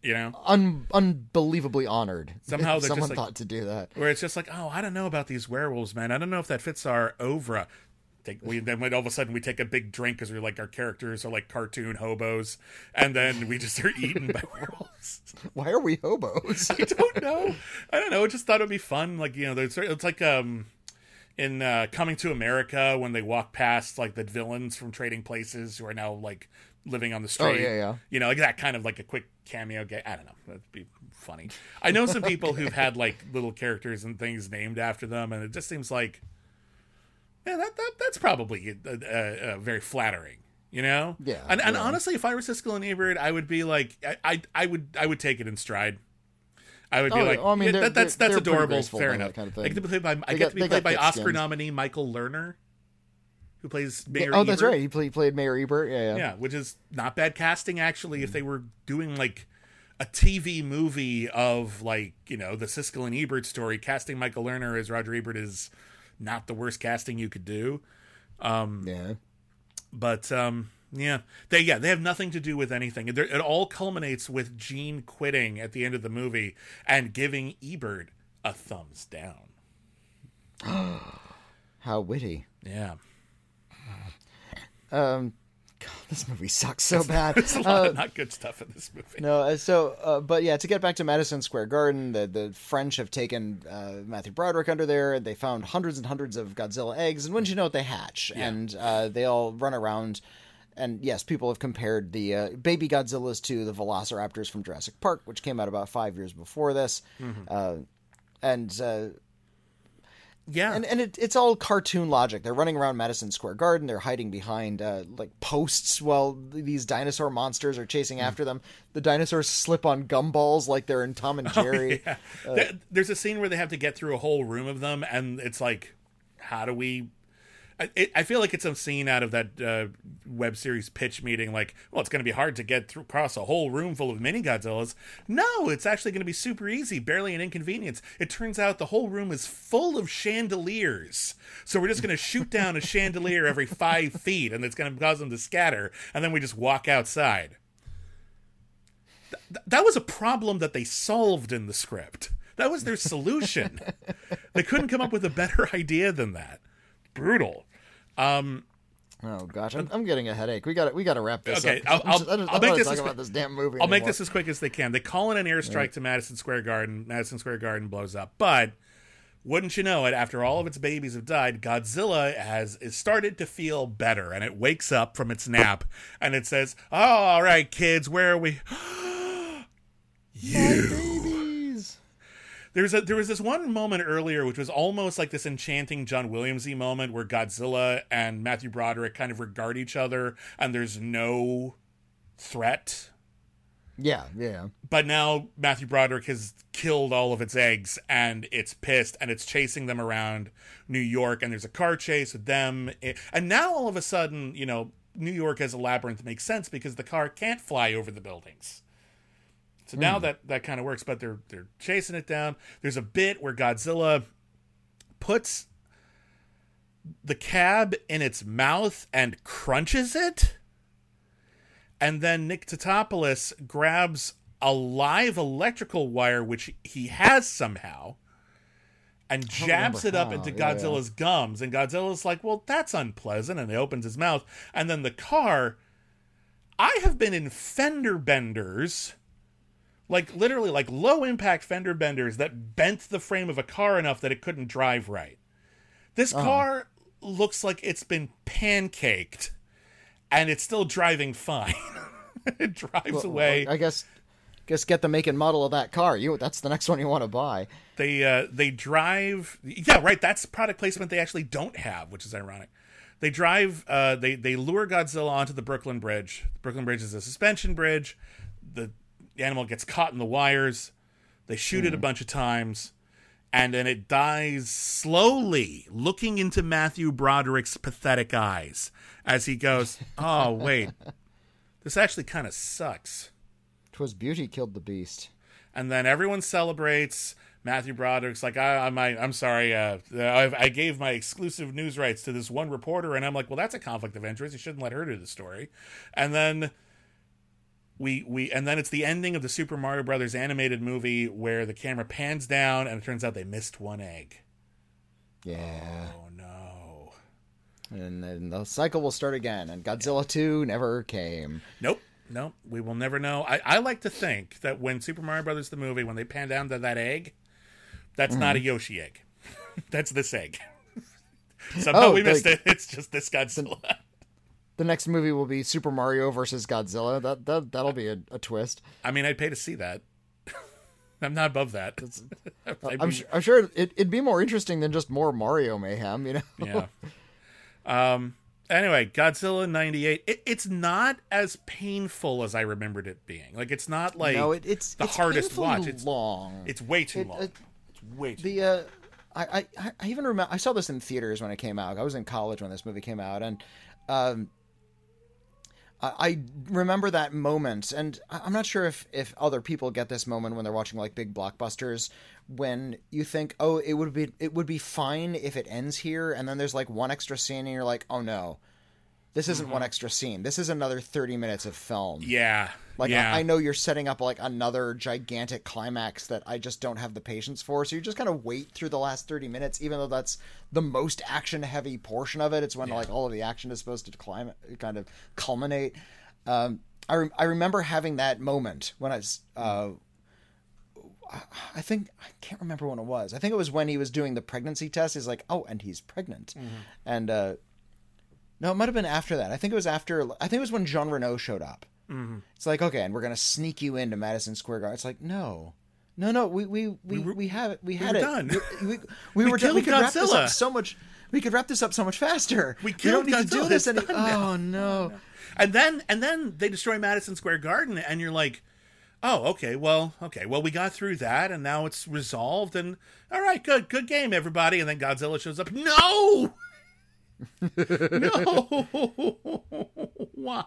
unbelievably honored. Somehow if someone just, thought to do that. Where it's just like, oh, I don't know about these werewolves, man. I don't know if that fits our oeuvre. Then all of a sudden we take a big drink because we're like our characters are like cartoon hobos, and then we just are eaten by werewolves. Why are we hobos? I don't know. I just thought it'd be fun. Like it's like in Coming to America when they walk past like the villains from Trading Places who are now like living on the street. Oh, yeah. Like that kind of like a quick cameo game. I don't know. That'd be funny. I know some people who've had like little characters and things named after them, and it just seems like, yeah, that's probably very flattering, Yeah. And honestly, if I were Siskel and Ebert, I would be like, I would take it in stride. I would be like, well, I mean, that's adorable. Fair enough. Kind of thing. I get to be played by Oscar nominee Michael Lerner, who plays Mayor Ebert. Oh, that's right. He played Mayor Ebert. Yeah, which is not bad casting, actually, if they were doing, like, a TV movie of, like, the Siskel and Ebert story. Casting Michael Lerner as Roger Ebert is not the worst casting you could do. But, yeah. They have nothing to do with anything. It all culminates with Gene quitting at the end of the movie and giving Ebert a thumbs down. How witty. Yeah. God, this movie sucks so bad. There's a lot of not good stuff in this movie. No, but yeah, to get back to Madison Square Garden, the French have taken Matthew Broderick under there. They found hundreds and hundreds of Godzilla eggs, and wouldn't you know it, they hatch, and they all run around. And yes, people have compared the baby Godzillas to the Velociraptors from Jurassic Park, which came out about 5 years before this. Yeah, and it's all cartoon logic. They're running around Madison Square Garden. They're hiding behind like posts while these dinosaur monsters are chasing after them. The dinosaurs slip on gumballs like they're in Tom and Jerry. Oh, yeah. There's a scene where they have to get through a whole room of them, and it's like, how do we... I feel like it's a scene out of that web series pitch meeting, like, well, it's going to be hard to get across a whole room full of mini Godzillas. No, it's actually going to be super easy, barely an inconvenience. It turns out the whole room is full of chandeliers. So we're just going to shoot down a chandelier every 5 feet, and it's going to cause them to scatter, and then we just walk outside. That was a problem that they solved in the script. That was their solution. They couldn't come up with a better idea than that. Brutal. Oh gosh, I'm getting a headache. We got to wrap this up. I'll make this about this damn movie. I'll make this as quick as they can. They call in an airstrike to Madison Square Garden. Madison Square Garden blows up, but wouldn't you know it? After all of its babies have died, Godzilla has started to feel better, and it wakes up from its nap, and it says, "Oh, all right, kids, where are we?" You. There was this one moment earlier which was almost like this enchanting John Williams-y moment where Godzilla and Matthew Broderick kind of regard each other and there's no threat. Yeah, yeah. But now Matthew Broderick has killed all of its eggs, and it's pissed, and it's chasing them around New York, and there's a car chase with them. And now all of a sudden, New York as a labyrinth makes sense because the car can't fly over the buildings. So now that kind of works, but they're chasing it down. There's a bit where Godzilla puts the cab in its mouth and crunches it. And then Nick Tatopoulos grabs a live electrical wire, which he has somehow, and jabs it up into Godzilla's gums. And Godzilla's like, well, that's unpleasant. And he opens his mouth. And then the car... I have been in fender benders, like literally like low-impact fender benders that bent the frame of a car enough that it couldn't drive right. This car looks like it's been pancaked. And it's still driving fine. It drives away. I guess get the make and model of that car. That's the next one you want to buy. They drive. Yeah, right. That's product placement they actually don't have, which is ironic. They drive. They lure Godzilla onto the Brooklyn Bridge. The Brooklyn Bridge is a suspension bridge. The animal gets caught in the wires. They shoot it a bunch of times. And then it dies slowly, looking into Matthew Broderick's pathetic eyes as he goes, oh, wait, this actually kind of sucks. 'Twas beauty killed the beast. And then everyone celebrates. Matthew Broderick's like, I'm sorry, I gave my exclusive news rights to this one reporter. And I'm like, well, that's a conflict of interest. You shouldn't let her do the story. And then... and then it's the ending of the Super Mario Brothers animated movie where the camera pans down and it turns out they missed one egg. Yeah. Oh, no. And then the cycle will start again, and Godzilla 2 never came. Nope. We will never know. I like to think that when Super Mario Brothers the movie, when they pan down to that egg, that's not a Yoshi egg. That's this egg. Somehow we missed it. It's just this Godzilla. The next movie will be Super Mario versus Godzilla. That'll be a twist. I mean, I'd pay to see that. I'm not above that. I'm sure it'd be more interesting than just more Mario mayhem, Yeah. Anyway, Godzilla 98. It's not as painful as I remembered it being. Like, it's not like it's hardest watch. It's long. It's way too long. It's way too long. I even remember I saw this in theaters when it came out. I was in college when this movie came out, and I remember that moment, and I'm not sure if other people get this moment when they're watching like big blockbusters, when you think, oh, it would be fine if it ends here, and then there's like one extra scene, and you're like, oh no, this isn't one extra scene. This is another 30 minutes of film. Yeah. Like, I know you're setting up like another gigantic climax that I just don't have the patience for. So you just kind of wait through the last 30 minutes, even though that's the most action heavy portion of it. It's when like all of the action is supposed to kind of culminate. I remember having that moment when I can't remember when it was. I think it was when he was doing the pregnancy test. He's like, oh, and he's pregnant. And, no, it might have been after that. I think it was when Jean Reno showed up. It's like, okay, and we're gonna sneak you into Madison Square Garden. It's like, no, we had it. We were done. We could wrap this up so much. We could wrap this up so much faster. We don't need to do this anymore. Oh no! And then they destroy Madison Square Garden, and you're like, oh, okay, well, we got through that, and now it's resolved, and all right, good game, everybody. And then Godzilla shows up. No. No. Why?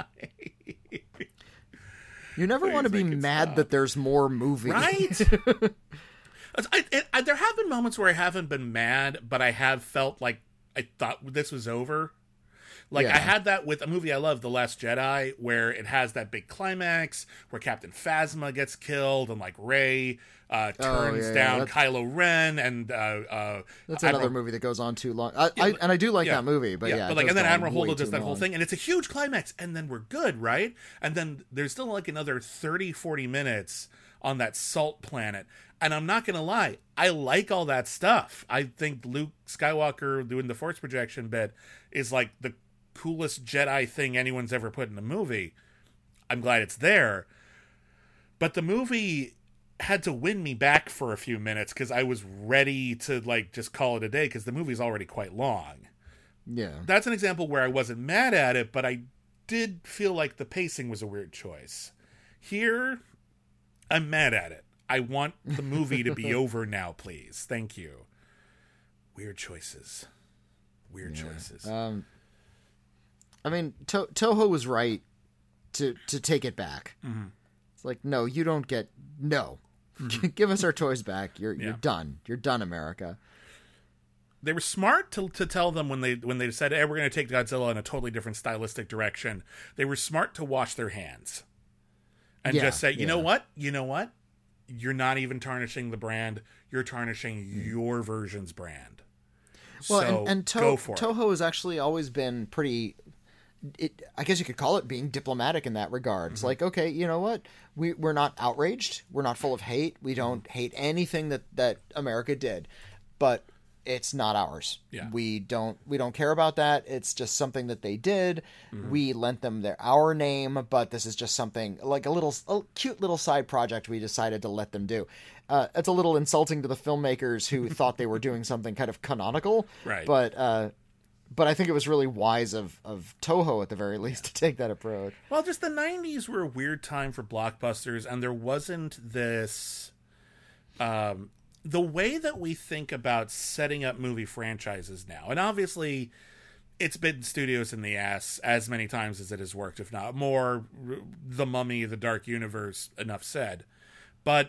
You never want to be mad that there's more movie. Right? There have been moments where I haven't been mad, but I have felt like I thought this was over. Like, I had that with a movie I love, The Last Jedi, where it has that big climax where Captain Phasma gets killed and, like, Rey turns down Kylo Ren, and that's another movie that goes on too long. I do like that movie, but but like, and then Admiral Holdo does that whole thing, and it's a huge climax, and then we're good, right? And then there's still like another 30-40 minutes on that salt planet, and I'm not gonna lie, I like all that stuff. I think Luke Skywalker doing the Force projection bit is like the coolest Jedi thing anyone's ever put in a movie. I'm glad it's there, but the movie had to win me back for a few minutes because I was ready to like just call it a day because the movie's already quite long. Yeah, that's an example where I wasn't mad at it, but I did feel like the pacing was a weird choice. Here, I'm mad at it. I want the movie to be over now, please. Thank you. Weird choices. Weird choices. I mean, Toho was right to take it back. Mm-hmm. It's like, no, you don't get... No. Mm-hmm. Give us our toys back. You're done. You're done, America. They were smart to tell them when they said, hey, we're going to take Godzilla in a totally different stylistic direction. They were smart to wash their hands. And just say, you know what? You're not even tarnishing the brand. You're tarnishing your version's brand. Well, so and go for Toho has actually always been pretty... I guess you could call it being diplomatic in that regard. It's like, okay, you know what? We're not outraged. We're not full of hate. We don't hate anything that America did. But it's not ours. Yeah. We don't care about that. It's just something that they did. Mm-hmm. We lent them our name, but this is just something like a cute little side project we decided to let them do. It's a little insulting to the filmmakers who thought they were doing something kind of canonical. Right. But I think it was really wise of Toho, at the very least, to take that approach. Well, just the 90s were a weird time for blockbusters, and there wasn't this... the way that we think about setting up movie franchises now, and obviously it's bitten studios in the ass as many times as it has worked, if not more. The Mummy, The Dark Universe, enough said. But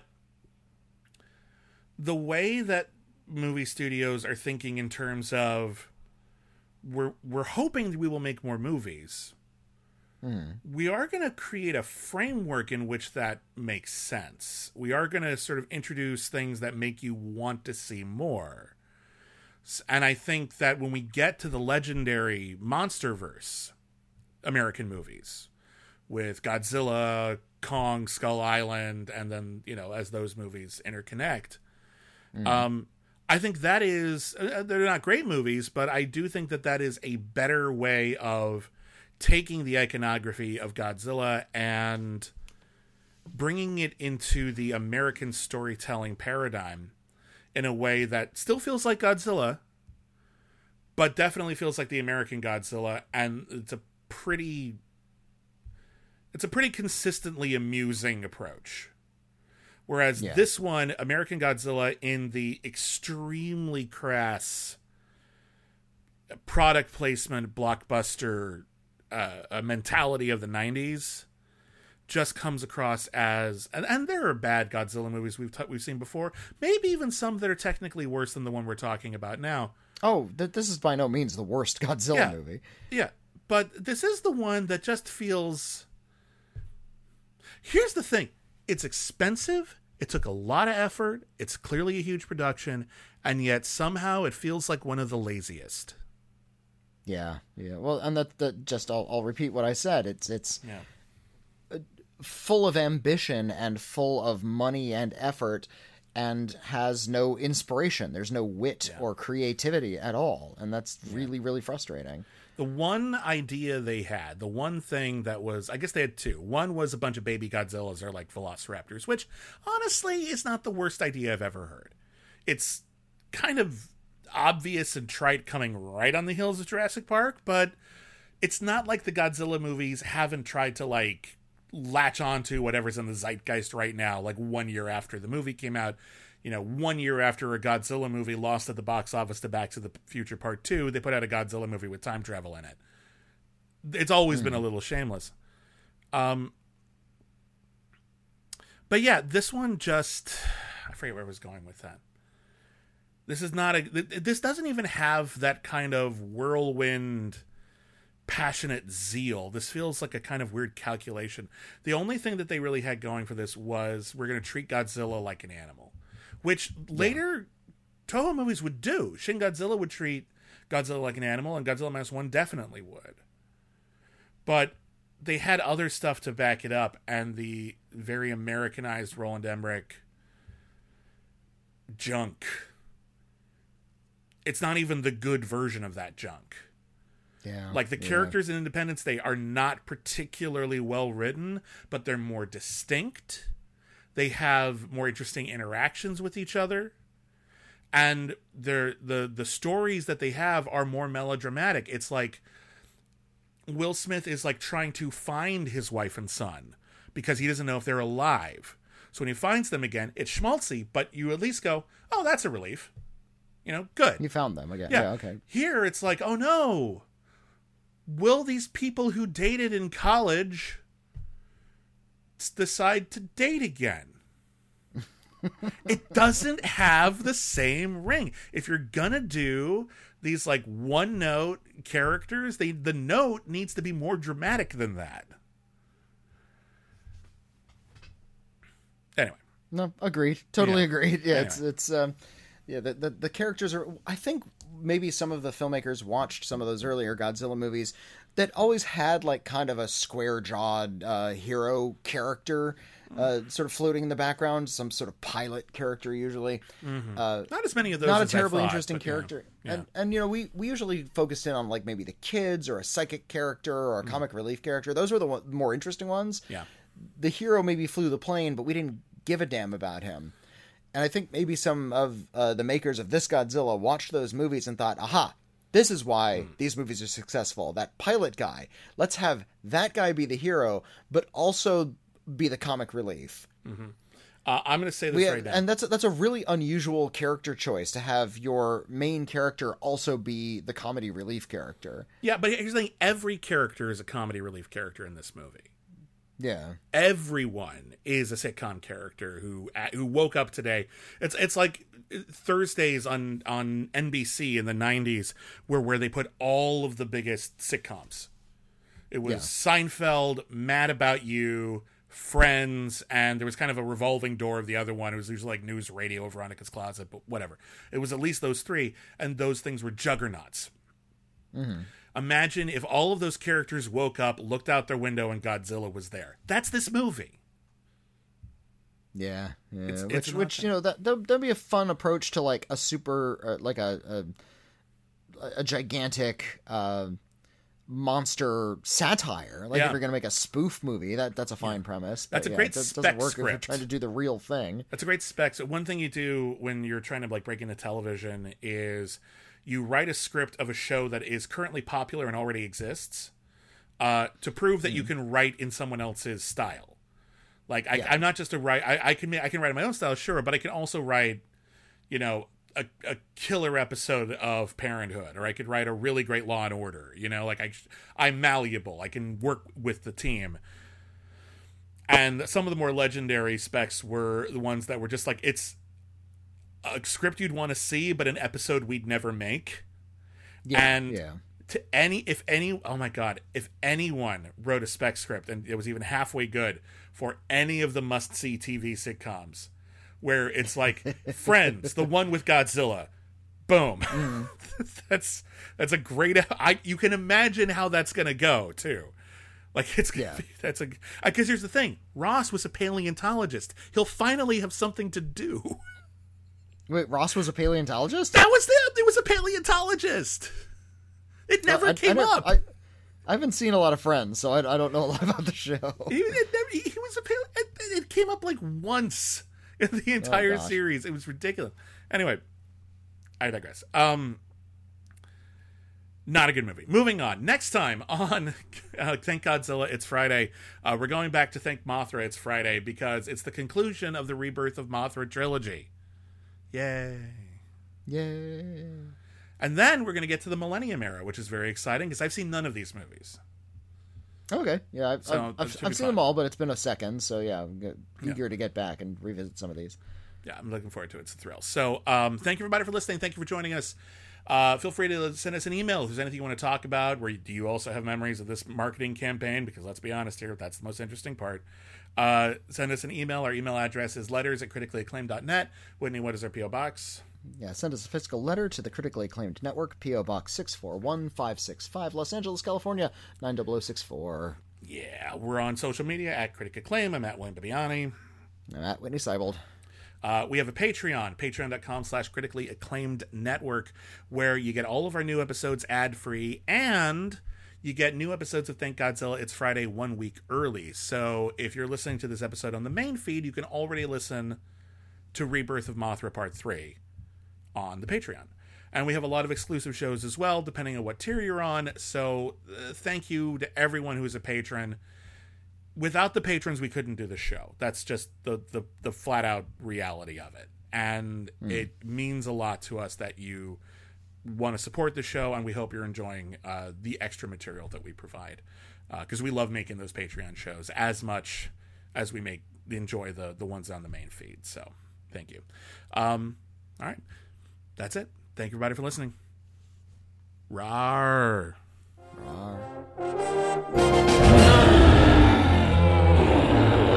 the way that movie studios are thinking in terms of we're hoping that we will make more movies. We are going to create a framework in which that makes sense. We are going to sort of introduce things that make you want to see more. And I think that when we get to the legendary MonsterVerse American movies with Godzilla, Kong, Skull Island, and then, as those movies interconnect, I think that is, they're not great movies, but I do think that is a better way of taking the iconography of Godzilla and bringing it into the American storytelling paradigm in a way that still feels like Godzilla, but definitely feels like the American Godzilla, and it's a pretty consistently amusing approach. Whereas this one, American Godzilla, in the extremely crass product placement blockbuster mentality of the 90s, just comes across as, and there are bad Godzilla movies we've seen before, maybe even some that are technically worse than the one we're talking about now. Oh, this is by no means the worst Godzilla movie. Yeah, but this is the one that just feels... Here's the thing. It's expensive. It took a lot of effort. It's clearly a huge production, and yet somehow it feels like one of the laziest. Yeah. Well, and that just I'll repeat what I said. It's full of ambition and full of money and effort, and has no inspiration. There's no wit or creativity at all, and that's really, really frustrating. The one idea they had, the one thing that was, I guess they had two. One was a bunch of baby Godzillas or like velociraptors, which honestly is not the worst idea I've ever heard. It's kind of obvious and trite coming right on the heels of Jurassic Park, but it's not like the Godzilla movies haven't tried to like latch onto whatever's in the zeitgeist right now, like 1 year after the movie came out. 1 year after a Godzilla movie lost at the box office to Back to the Future Part 2, they put out a Godzilla movie with time travel in it. It's always been a little shameless. But yeah, this one just... I forget where I was going with that. This is not this doesn't even have that kind of whirlwind, passionate zeal. This feels like a kind of weird calculation. The only thing that they really had going for this was, we're going to treat Godzilla like an animal. Which later Toho movies would do. Shin Godzilla would treat Godzilla like an animal, and Godzilla Minus One definitely would. But they had other stuff to back it up, and the very Americanized Roland Emmerich junk. It's not even the good version of that junk. Yeah. Like, the characters in Independence Day are not particularly well written, but they're more distinct. They have more interesting interactions with each other. And the stories that they have are more melodramatic. It's like Will Smith is like trying to find his wife and son, because he doesn't know if they're alive. So when he finds them again, it's schmaltzy, but you at least go, oh, that's a relief. Good. You found them again. Yeah, okay. Here it's like, oh no. Will these people who dated in college decide to date again? It doesn't have the same ring. If you're gonna do these like one note characters, the note needs to be more dramatic than that. Anyway. No, agreed. Totally agreed. Yeah, Anyway. it's the characters are, I think maybe some of the filmmakers watched some of those earlier Godzilla movies that always had like kind of a square-jawed hero character sort of floating in the background, some sort of pilot character usually. Mm-hmm. Not as many of those. Not as a terribly I thought, interesting but, character. Yeah. And we usually focused in on like maybe the kids or a psychic character or a comic relief character. Those were the more interesting ones. Yeah. The hero maybe flew the plane, but we didn't give a damn about him. And I think maybe some of the makers of this Godzilla watched those movies and thought, aha, this is why these movies are successful. That pilot guy, let's have that guy be the hero, but also be the comic relief. Mm-hmm. I'm going to say this right now. And that's a really unusual character choice, to have your main character also be the comedy relief character. Yeah, but here's the thing. Every character is a comedy relief character in this movie. Yeah, everyone is a sitcom character who woke up today. It's like Thursdays on NBC in the 90s where they put all of the biggest sitcoms. It was Seinfeld, Mad About You, Friends, and there was kind of a revolving door of the other one. It was usually like News Radio, Veronica's Closet, but whatever. It was at least those three, and those things were juggernauts. Mm-hmm. Imagine if all of those characters woke up, looked out their window, and Godzilla was there. That's this movie. Yeah. It's which that'd be a fun approach to like a super like a gigantic monster satire. Like if you're gonna make a spoof movie, that's a fine premise. That's a great spec doesn't work script. If you're trying to do the real thing. That's a great spec. So one thing you do when you're trying to like break into television is you write a script of a show that is currently popular and already exists, to prove that you can write in someone else's style. Like I'm not just a write. I can write in my own style, sure, but I can also write, a killer episode of Parenthood, or I could write a really great Law and Order. I'm malleable. I can work with the team. And some of the more legendary specs were the ones that were just like, it's a script you'd want to see, but an episode we'd never make. If anyone wrote a spec script and it was even halfway good for any of the must-see TV sitcoms, where it's like Friends, the one with Godzilla, boom. That's a great. You can imagine how that's gonna go too. Like it's gonna be, because here's the thing: Ross was a paleontologist. He'll finally have something to do. Wait, Ross was a paleontologist? That was it. It was a paleontologist. It never came up. I haven't seen a lot of Friends, so I don't know a lot about the show. He was a it came up like once in the entire series. It was ridiculous. Anyway, I digress. Not a good movie. Moving on. Next time on Thank Godzilla, It's Friday. We're going back to Thank Mothra, It's Friday, because it's the conclusion of the Rebirth of Mothra trilogy. Yay. And then we're going to get to the Millennium Era, which is very exciting because I've seen none of these movies. Okay, yeah, I've seen them all, but it's been a second, so I'm eager to get back and revisit some of these. Yeah, I'm looking forward to it. It's a thrill. So thank you, everybody, for listening. Thank you for joining us. Feel free to send us an email if there's anything you want to talk about. Do you also have memories of this marketing campaign? Because let's be honest here, that's the most interesting part. Send us an email. Our email address is letters@criticallyacclaimed.net. Whitney, what is our P.O. Box? Yeah, send us a physical letter to the Critically Acclaimed Network, P.O. Box 641565, Los Angeles, California, 90064. Yeah, we're on social media at Critic Acclaim. I'm at William Bibiani. I'm at Whitney Seibold. We have a Patreon, patreon.com/critically acclaimed network, where you get all of our new episodes ad-free, and you get new episodes of Thank Godzilla It's Friday 1 week early. So if you're listening to this episode on the main feed, you can already listen to Rebirth of Mothra Part 3 on the Patreon. And we have a lot of exclusive shows as well, depending on what tier you're on. So thank you to everyone who's a patron. without the patrons, we couldn't do the show. That's just the flat out reality of it. And it means a lot to us that you want to support the show, and we hope you're enjoying the extra material that we provide, because we love making those Patreon shows as much as we enjoy the ones on the main feed. So thank you. All right, that's it. Thank you everybody for listening. Rawr. Rawr.